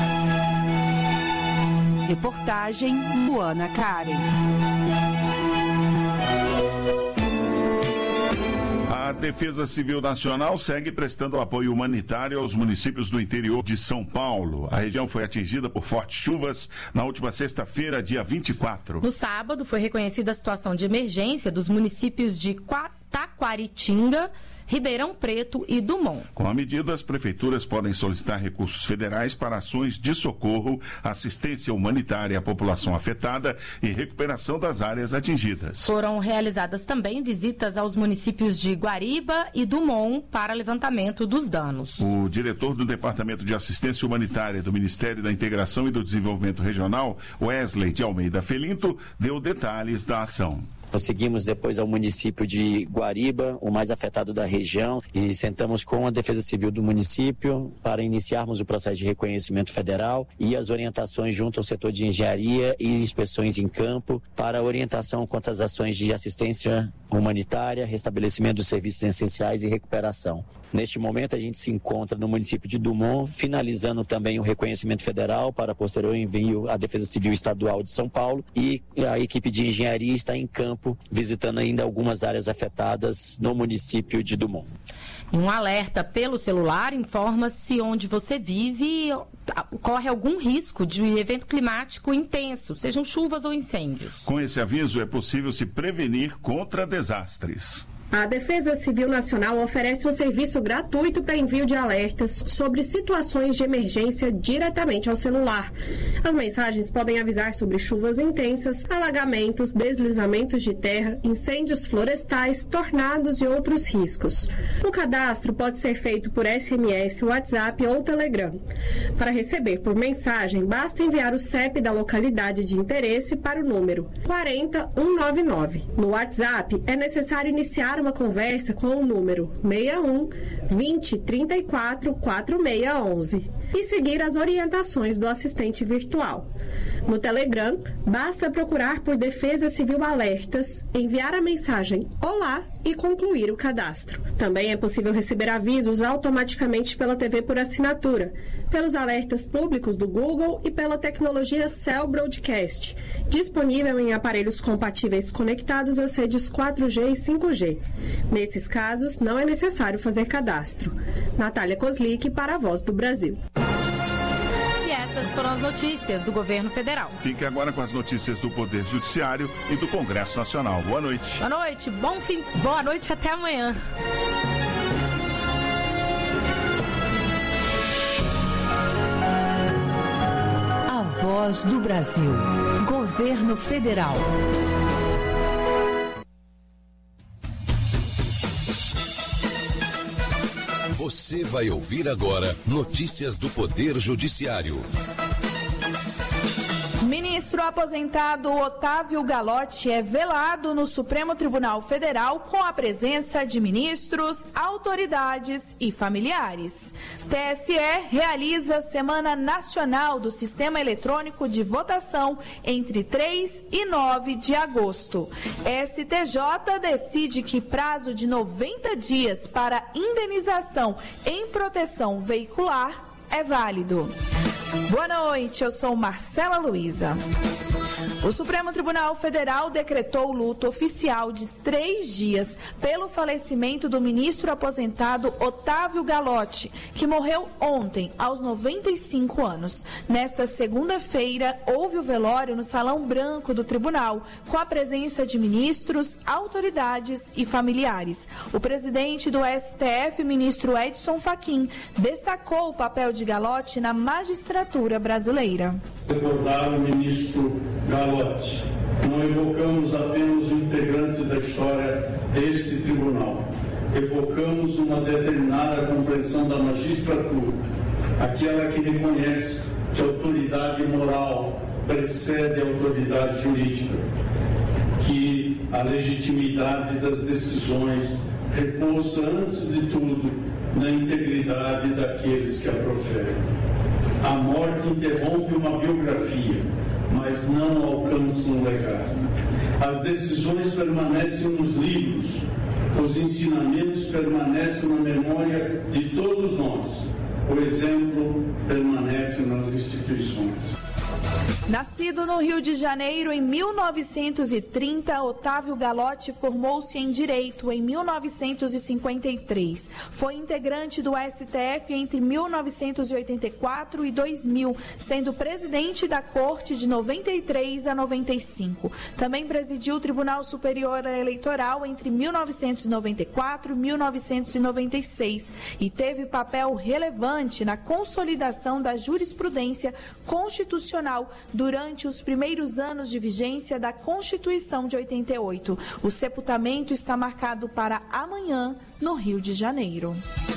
Speaker 13: Reportagem Luana Karen.
Speaker 14: A Defesa Civil Nacional segue prestando apoio humanitário aos municípios do interior de São Paulo. A região foi atingida por fortes chuvas na última sexta-feira, dia vinte e quatro.
Speaker 15: No sábado, foi reconhecida a situação de emergência dos municípios de Taquaritinga, Ribeirão Preto e Dumont.
Speaker 14: Com a medida, as prefeituras podem solicitar recursos federais para ações de socorro, assistência humanitária à população afetada e recuperação das áreas atingidas.
Speaker 15: Foram realizadas também visitas aos municípios de Guariba e Dumont para levantamento dos danos.
Speaker 14: O diretor do Departamento de Assistência Humanitária do Ministério da Integração e do Desenvolvimento Regional, Wesley de Almeida Felinto, deu detalhes da ação.
Speaker 6: Conseguimos depois ao município de Guariba, o mais afetado da região, e sentamos com a Defesa Civil do município para iniciarmos o processo de reconhecimento federal e as orientações junto ao setor de engenharia e inspeções em campo para orientação quanto às ações de assistência humanitária, restabelecimento dos serviços essenciais e recuperação. Neste momento, a gente se encontra no município de Dumont, finalizando também o reconhecimento federal para posterior envio à Defesa Civil Estadual de São Paulo, e a equipe de engenharia está em campo visitando ainda algumas áreas afetadas no município de Dumont.
Speaker 15: Um alerta pelo celular informa se onde você vive corre algum risco de evento climático intenso, sejam chuvas ou incêndios.
Speaker 14: Com esse aviso, é possível se prevenir contra desastres.
Speaker 23: A Defesa Civil Nacional oferece um serviço gratuito para envio de alertas sobre situações de emergência diretamente ao celular. As mensagens podem avisar sobre chuvas intensas, alagamentos, deslizamentos de terra, incêndios florestais, tornados e outros riscos. O cadastro pode ser feito por S M S, WhatsApp ou Telegram. Para receber por mensagem, basta enviar o C E P da localidade de interesse para o número quatro zero um nove nove. No WhatsApp, é necessário iniciar uma conversa com o número seis um, vinte, trinta e quatro, quarenta e seis onze e seguir as orientações do assistente virtual. No Telegram, basta procurar por Defesa Civil Alertas, enviar a mensagem Olá e concluir o cadastro. Também é possível receber avisos automaticamente pela T V por assinatura, pelos alertas públicos do Google e pela tecnologia Cell Broadcast, disponível em aparelhos compatíveis conectados às redes quatro G e cinco G. Nesses casos, não é necessário fazer cadastro. Natália Kozlik para a Voz do Brasil.
Speaker 15: E essas foram as notícias do governo federal.
Speaker 14: Fique agora com as notícias do Poder Judiciário e do Congresso Nacional. Boa noite.
Speaker 15: Boa noite, bom fim, boa noite, até amanhã.
Speaker 24: A Voz do Brasil. Governo Federal.
Speaker 12: Você vai ouvir agora notícias do Poder Judiciário.
Speaker 25: Ministro
Speaker 4: ministro aposentado Otávio Galotti é velado no Supremo Tribunal Federal com a presença de ministros, autoridades e familiares. T S E realiza a Semana Nacional do Sistema Eletrônico de Votação entre três e nove de agosto. S T J decide que prazo de noventa dias para indenização em proteção veicular é válido. Boa noite, eu sou Marcela Luiza. O Supremo Tribunal Federal decretou luto oficial de três dias pelo falecimento do ministro aposentado Otávio Galotti, que morreu ontem, aos noventa e cinco anos. Nesta segunda-feira, houve o velório no Salão Branco do Tribunal, com a presença de ministros, autoridades e familiares. O presidente do S T F, ministro Edson Fachin, destacou o papel de Galotti na magistratura brasileira.
Speaker 8: Recordar o ministro Galotti. Não evocamos apenas o integrante da história deste tribunal. Evocamos uma determinada compreensão da magistratura, aquela que reconhece que a autoridade moral precede a autoridade jurídica, que a legitimidade das decisões repousa, antes de tudo, na integridade daqueles que a proferem. A morte interrompe uma biografia, mas não alcança um legado. As decisões permanecem nos livros, os ensinamentos permanecem na memória de todos nós, o exemplo permanece nas instituições.
Speaker 4: Nascido no Rio de Janeiro em mil novecentos e trinta, Otávio Galotti formou-se em Direito em mil novecentos e cinquenta e três. Foi integrante do S T F entre mil novecentos e oitenta e quatro e dois mil, sendo presidente da Corte de noventa e três a noventa e cinco. Também presidiu o Tribunal Superior Eleitoral entre mil novecentos e noventa e quatro e mil novecentos e noventa e seis e teve papel relevante na consolidação da jurisprudência constitucional durante os primeiros anos de vigência da Constituição de oitenta e oito. O sepultamento está marcado para amanhã, no Rio de Janeiro.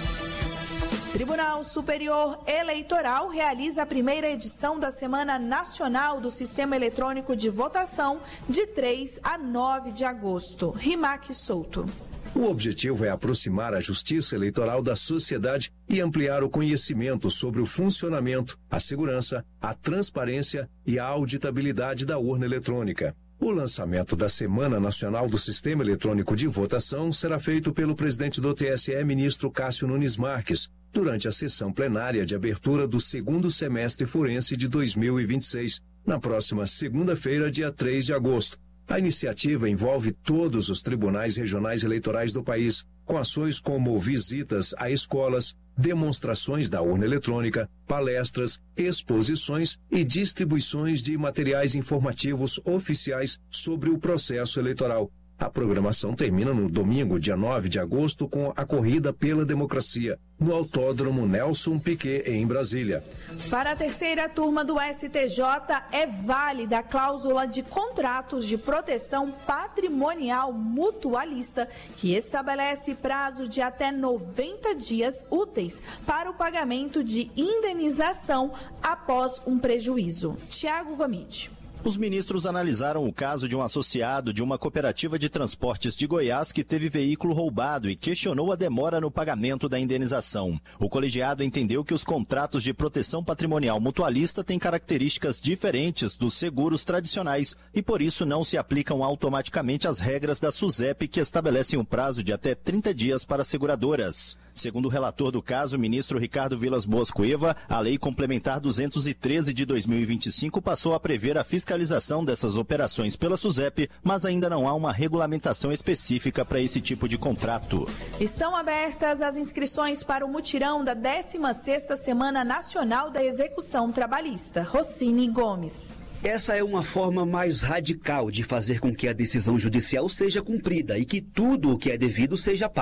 Speaker 4: Tribunal Superior Eleitoral realiza a primeira edição da Semana Nacional do Sistema Eletrônico de Votação de três a nove de agosto. Rimac Souto.
Speaker 9: O objetivo é aproximar a justiça eleitoral da sociedade e ampliar o conhecimento sobre o funcionamento, a segurança, a transparência e a auditabilidade da urna eletrônica. O lançamento da Semana Nacional do Sistema Eletrônico de Votação será feito pelo presidente do T S E, ministro Cássio Nunes Marques, durante a sessão plenária de abertura do segundo semestre forense de dois mil e vinte e seis, na próxima segunda-feira, dia três de agosto. A iniciativa envolve todos os tribunais regionais eleitorais do país, com ações como visitas a escolas, demonstrações da urna eletrônica, palestras, exposições e distribuições de materiais informativos oficiais sobre o processo eleitoral. A programação termina no domingo, dia nove de agosto, com a Corrida pela Democracia, no Autódromo Nelson Piquet, em Brasília.
Speaker 4: Para a terceira turma do S T J, é válida a cláusula de contratos de proteção patrimonial mutualista, que estabelece prazo de até noventa dias úteis para o pagamento de indenização após um prejuízo. Tiago Gomide.
Speaker 10: Os ministros analisaram o caso de um associado de uma cooperativa de transportes de Goiás que teve veículo roubado e questionou a demora no pagamento da indenização. O colegiado entendeu que os contratos de proteção patrimonial mutualista têm características diferentes dos seguros tradicionais e, por isso, não se aplicam automaticamente as regras da SUSEP, que estabelecem um prazo de até trinta dias para seguradoras. Segundo o relator do caso, o ministro Ricardo Vilas Boas Cueva, a Lei Complementar duzentos e treze de dois mil e vinte e cinco passou a prever a fiscalização dessas operações pela SUSEP, mas ainda não há uma regulamentação específica para esse tipo de contrato.
Speaker 4: Estão abertas as inscrições para o mutirão da décima sexta Semana Nacional da Execução Trabalhista. Rossini Gomes.
Speaker 25: Essa é uma forma mais radical de fazer com que a decisão judicial seja cumprida e que tudo o que é devido seja pago.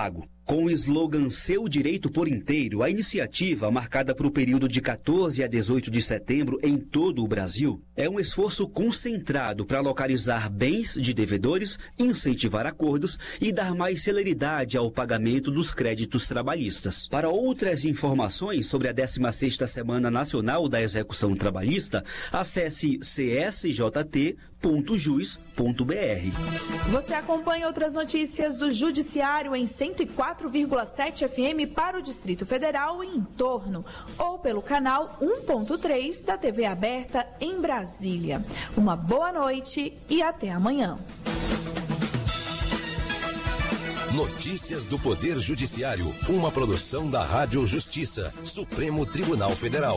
Speaker 25: Com o slogan Seu Direito por Inteiro, a iniciativa, marcada para o período de quatorze a dezoito de setembro em todo o Brasil, é um esforço concentrado para localizar bens de devedores, incentivar acordos e dar mais celeridade ao pagamento dos créditos trabalhistas. Para outras informações sobre a décima sexta Semana Nacional da Execução Trabalhista, acesse c s j t ponto jus ponto b r.
Speaker 4: Você acompanha outras notícias do Judiciário em cento e quatro vírgula sete F M para o Distrito Federal e em torno, ou pelo canal um ponto três da T V aberta em Brasília. Uma boa noite e até amanhã.
Speaker 12: Notícias do Poder Judiciário, uma produção da Rádio Justiça, Supremo Tribunal Federal.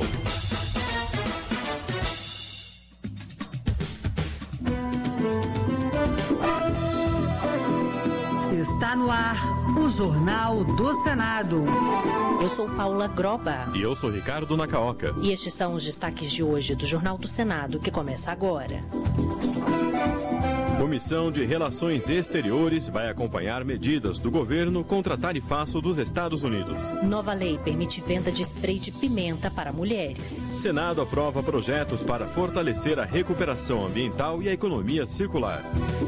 Speaker 3: Está no ar o Jornal do Senado.
Speaker 7: Eu sou Paula Groba.
Speaker 11: E eu sou Ricardo Nacaoca.
Speaker 7: E estes são os destaques de hoje do Jornal do Senado, que começa agora.
Speaker 11: Comissão de Relações Exteriores vai acompanhar medidas do governo contra tarifaço dos Estados Unidos.
Speaker 7: Nova lei permite venda de spray de pimenta para mulheres.
Speaker 11: Senado aprova projetos para fortalecer a recuperação ambiental e a economia circular.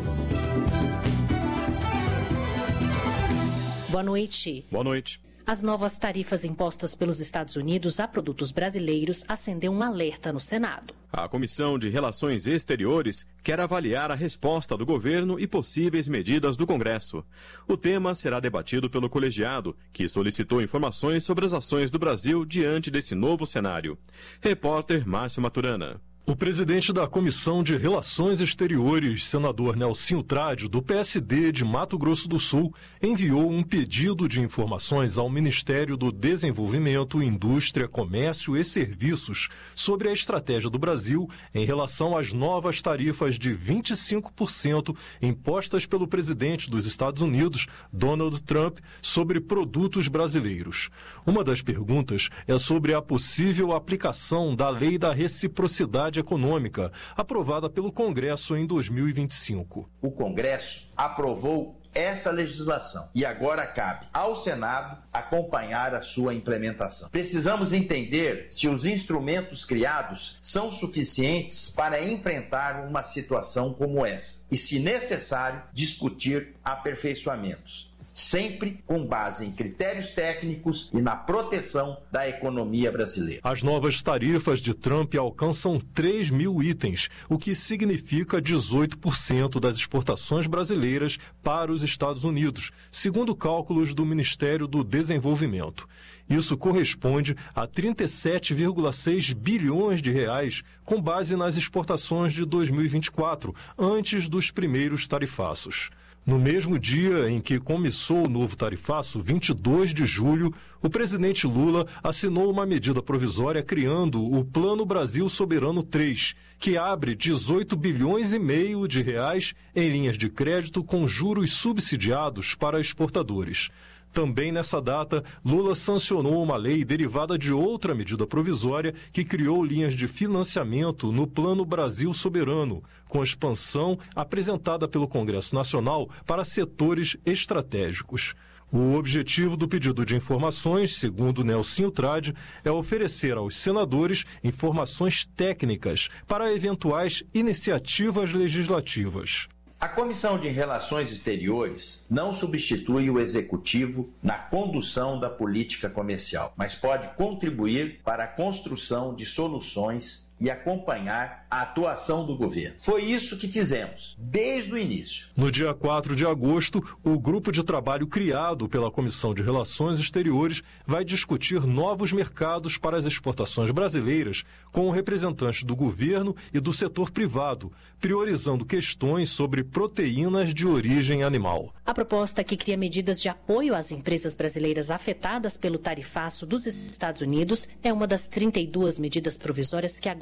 Speaker 7: Boa noite.
Speaker 11: Boa noite.
Speaker 7: As novas tarifas impostas pelos Estados Unidos a produtos brasileiros acendeu um alerta no Senado.
Speaker 11: A Comissão de Relações Exteriores quer avaliar a resposta do governo e possíveis medidas do Congresso. O tema será debatido pelo colegiado, que solicitou informações sobre as ações do Brasil diante desse novo cenário. Repórter Márcio Maturana.
Speaker 17: O presidente da Comissão de Relações Exteriores, senador Nelsinho Trade, do P S D de Mato Grosso do Sul, enviou um pedido de informações ao Ministério do Desenvolvimento, Indústria, Comércio e Serviços sobre a estratégia do Brasil em relação às novas tarifas de vinte e cinco por cento impostas pelo presidente dos Estados Unidos, Donald Trump, sobre produtos brasileiros. Uma das perguntas é sobre a possível aplicação da Lei da Reciprocidade Econômica, aprovada pelo Congresso em dois mil e vinte e cinco.
Speaker 18: O Congresso aprovou essa legislação e agora cabe ao Senado acompanhar a sua implementação. Precisamos entender se os instrumentos criados são suficientes para enfrentar uma situação como essa e, se necessário, discutir aperfeiçoamentos, sempre com base em critérios técnicos e na proteção da economia brasileira.
Speaker 17: As novas tarifas de Trump alcançam três mil itens, o que significa dezoito por cento das exportações brasileiras para os Estados Unidos, segundo cálculos do Ministério do Desenvolvimento. Isso corresponde a trinta e sete vírgula seis bilhões de reais, com base nas exportações de dois mil e vinte e quatro, antes dos primeiros tarifaços. No mesmo dia em que começou o novo tarifaço, vinte e dois de julho, o presidente Lula assinou uma medida provisória criando o Plano Brasil Soberano três, que abre dezoito bilhões e meio de reais em linhas de crédito com juros subsidiados para exportadores. Também nessa data, Lula sancionou uma lei derivada de outra medida provisória que criou linhas de financiamento no Plano Brasil Soberano, com expansão apresentada pelo Congresso Nacional para setores estratégicos. O objetivo do pedido de informações, segundo Nelsinho Trade, é oferecer aos senadores informações técnicas para eventuais iniciativas legislativas.
Speaker 18: A Comissão de Relações Exteriores não substitui o Executivo na condução da política comercial, mas pode contribuir para a construção de soluções e acompanhar a atuação do governo. Foi isso que fizemos, desde o início.
Speaker 17: No dia quatro de agosto, o grupo de trabalho criado pela Comissão de Relações Exteriores vai discutir novos mercados para as exportações brasileiras com representantes do governo e do setor privado, priorizando questões sobre proteínas de origem animal.
Speaker 7: A proposta que cria medidas de apoio às empresas brasileiras afetadas pelo tarifaço dos Estados Unidos é uma das trinta e duas medidas provisórias que aguardam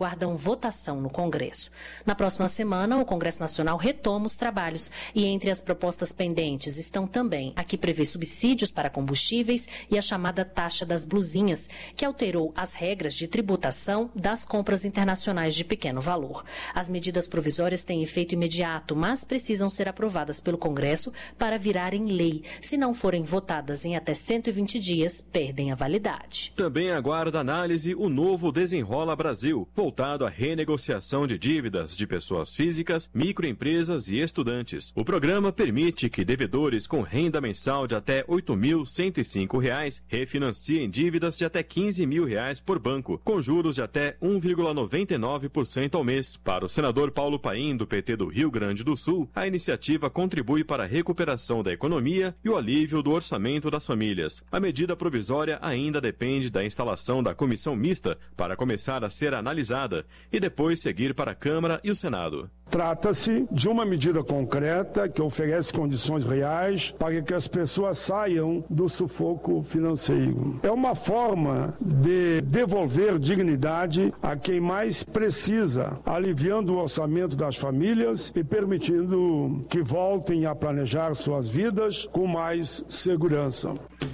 Speaker 7: aguardam votação no Congresso. Na próxima semana, o Congresso Nacional retoma os trabalhos e entre as propostas pendentes estão também a que prevê subsídios para combustíveis e a chamada taxa das blusinhas, que alterou as regras de tributação das compras internacionais de pequeno valor. As medidas provisórias têm efeito imediato, mas precisam ser aprovadas pelo Congresso para virarem lei. Se não forem votadas em até cento e vinte dias, perdem a validade.
Speaker 11: Também aguarda análise o novo Desenrola Brasil, voltado à renegociação de dívidas de pessoas físicas, microempresas e estudantes. O programa permite que devedores com renda mensal de até oito mil cento e cinco reais refinanciem dívidas de até quinze mil reais por banco, com juros de até um vírgula noventa e nove por cento ao mês. Para o senador Paulo Paim, do P T do Rio Grande do Sul, a iniciativa contribui para a recuperação da economia e o alívio do orçamento das famílias. A medida provisória ainda depende da instalação da comissão mista para começar a ser analisada e depois seguir para a Câmara e o Senado.
Speaker 1: Trata-se de uma medida concreta que oferece condições reais para que as pessoas saiam do sufoco financeiro. É uma forma de devolver dignidade a quem mais precisa, aliviando o orçamento das famílias e permitindo que voltem a planejar suas vidas com mais segurança.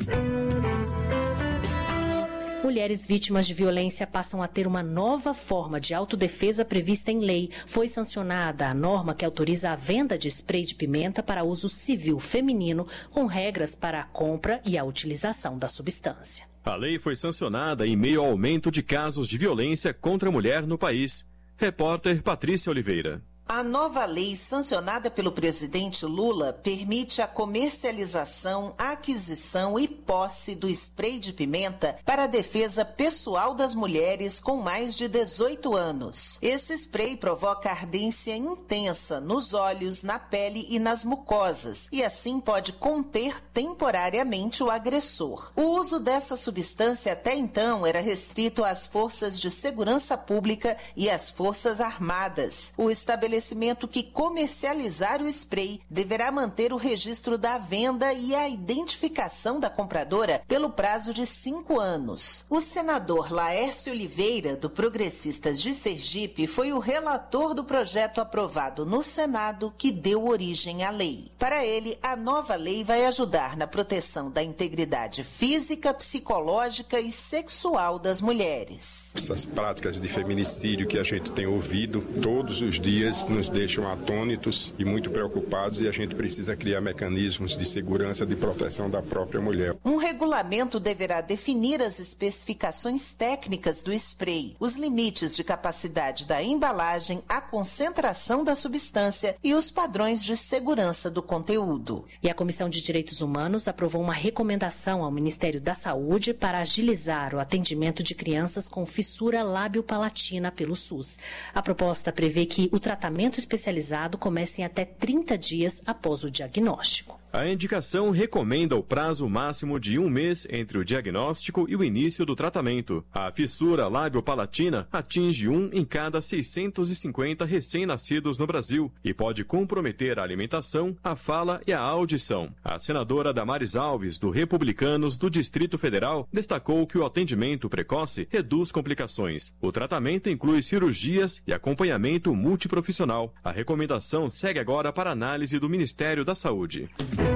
Speaker 7: Mulheres vítimas de violência passam a ter uma nova forma de autodefesa prevista em lei. Foi sancionada a norma que autoriza a venda de spray de pimenta para uso civil feminino, com regras para a compra e a utilização da substância.
Speaker 11: A lei foi sancionada em meio ao aumento de casos de violência contra a mulher no país. Repórter Patrícia Oliveira.
Speaker 16: A nova lei sancionada pelo presidente Lula permite a comercialização, aquisição e posse do spray de pimenta para a defesa pessoal das mulheres com mais de dezoito anos. Esse spray provoca ardência intensa nos olhos, na pele e nas mucosas e assim pode conter temporariamente o agressor. O uso dessa substância até então era restrito às forças de segurança pública e às forças armadas. O estabelecimento estabelecimento que comercializar o spray deverá manter o registro da venda e a identificação da compradora pelo prazo de cinco anos. O senador Laércio Oliveira, do Progressistas de Sergipe, foi o relator do projeto aprovado no Senado que deu origem à lei. Para ele, a nova lei vai ajudar na proteção da integridade física, psicológica e sexual das mulheres.
Speaker 19: Essas práticas de feminicídio que a gente tem ouvido todos os dias nos deixam atônitos e muito preocupados, e a gente precisa criar mecanismos de segurança, de proteção da própria mulher.
Speaker 16: Um regulamento deverá definir as especificações técnicas do spray, os limites de capacidade da embalagem, a concentração da substância e os padrões de segurança do conteúdo.
Speaker 7: E a Comissão de Direitos Humanos aprovou uma recomendação ao Ministério da Saúde para agilizar o atendimento de crianças com fissura lábio-palatina pelo SUS. A proposta prevê que o tratamento especializado comece em até trinta dias após o diagnóstico.
Speaker 11: A indicação recomenda o prazo máximo de um mês entre o diagnóstico e o início do tratamento. A fissura lábio-palatina atinge um em cada seiscentos e cinquenta recém-nascidos no Brasil e pode comprometer a alimentação, a fala e a audição. A senadora Damares Alves, do Republicanos do Distrito Federal, destacou que o atendimento precoce reduz complicações. O tratamento inclui cirurgias e acompanhamento multiprofissional. A recomendação segue agora para análise do Ministério da Saúde.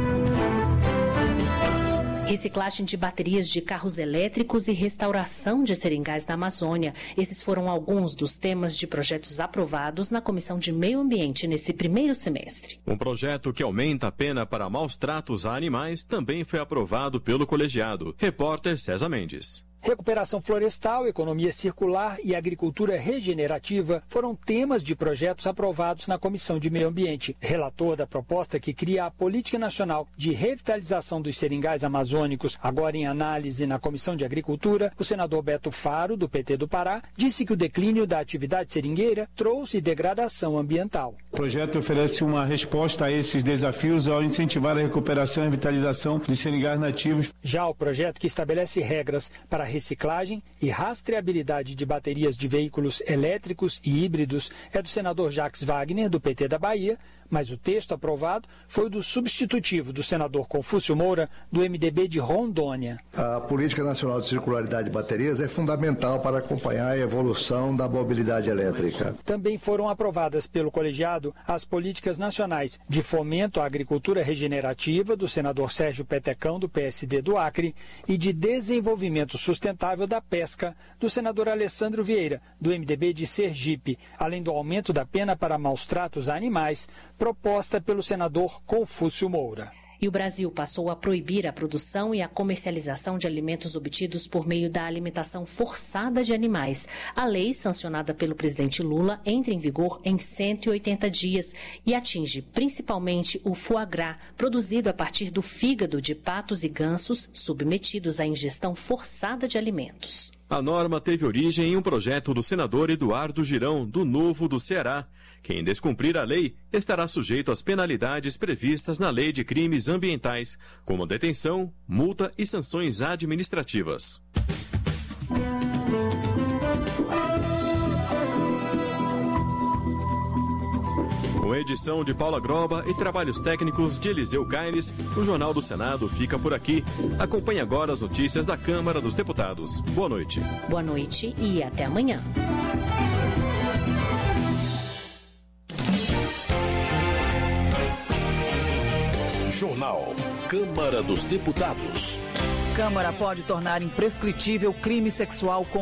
Speaker 7: Reciclagem de baterias de carros elétricos e restauração de seringais na Amazônia. Esses foram alguns dos temas de projetos aprovados na Comissão de Meio Ambiente nesse primeiro semestre.
Speaker 11: Um projeto que aumenta a pena para maus tratos a animais também foi aprovado pelo colegiado. Repórter César Mendes.
Speaker 20: Recuperação florestal, economia circular e agricultura regenerativa foram temas de projetos aprovados na Comissão de Meio Ambiente. Relator da proposta que cria a Política Nacional de Revitalização dos Seringais Amazônicos, agora em análise na Comissão de Agricultura, o senador Beto Faro, do P T do Pará, disse que o declínio da atividade seringueira trouxe degradação ambiental.
Speaker 22: O projeto oferece uma resposta a esses desafios ao incentivar a recuperação e revitalização dos seringais nativos.
Speaker 20: Já o projeto que estabelece regras para reciclagem e rastreabilidade de baterias de veículos elétricos e híbridos é do senador Jacques Wagner, do P T da Bahia, mas o texto aprovado foi o do substitutivo do senador Confúcio Moura, do M D B de Rondônia.
Speaker 2: A Política Nacional de Circularidade de Baterias é fundamental para acompanhar a evolução da mobilidade elétrica.
Speaker 20: Também foram aprovadas pelo colegiado as políticas nacionais de fomento à agricultura regenerativa, do senador Sérgio Petecão, do P S D do Acre, e de desenvolvimento sustentável da pesca, do senador Alessandro Vieira, do M D B de Sergipe, além do aumento da pena para maus tratos a animais, proposta pelo senador Confúcio Moura.
Speaker 7: E o Brasil passou a proibir a produção e a comercialização de alimentos obtidos por meio da alimentação forçada de animais. A lei, sancionada pelo presidente Lula, entra em vigor em cento e oitenta dias e atinge principalmente o foie gras, produzido a partir do fígado de patos e gansos submetidos à ingestão forçada de alimentos.
Speaker 11: A norma teve origem em um projeto do senador Eduardo Girão, do Novo do Ceará. Quem descumprir a lei estará sujeito às penalidades previstas na Lei de Crimes Ambientais, como detenção, multa e sanções administrativas. Com edição de Paula Groba e trabalhos técnicos de Eliseu Caires, o Jornal do Senado fica por aqui. Acompanhe agora as notícias da Câmara dos Deputados. Boa noite.
Speaker 7: Boa noite e até amanhã.
Speaker 12: Jornal Câmara dos Deputados.
Speaker 5: Câmara pode tornar imprescritível crime sexual contra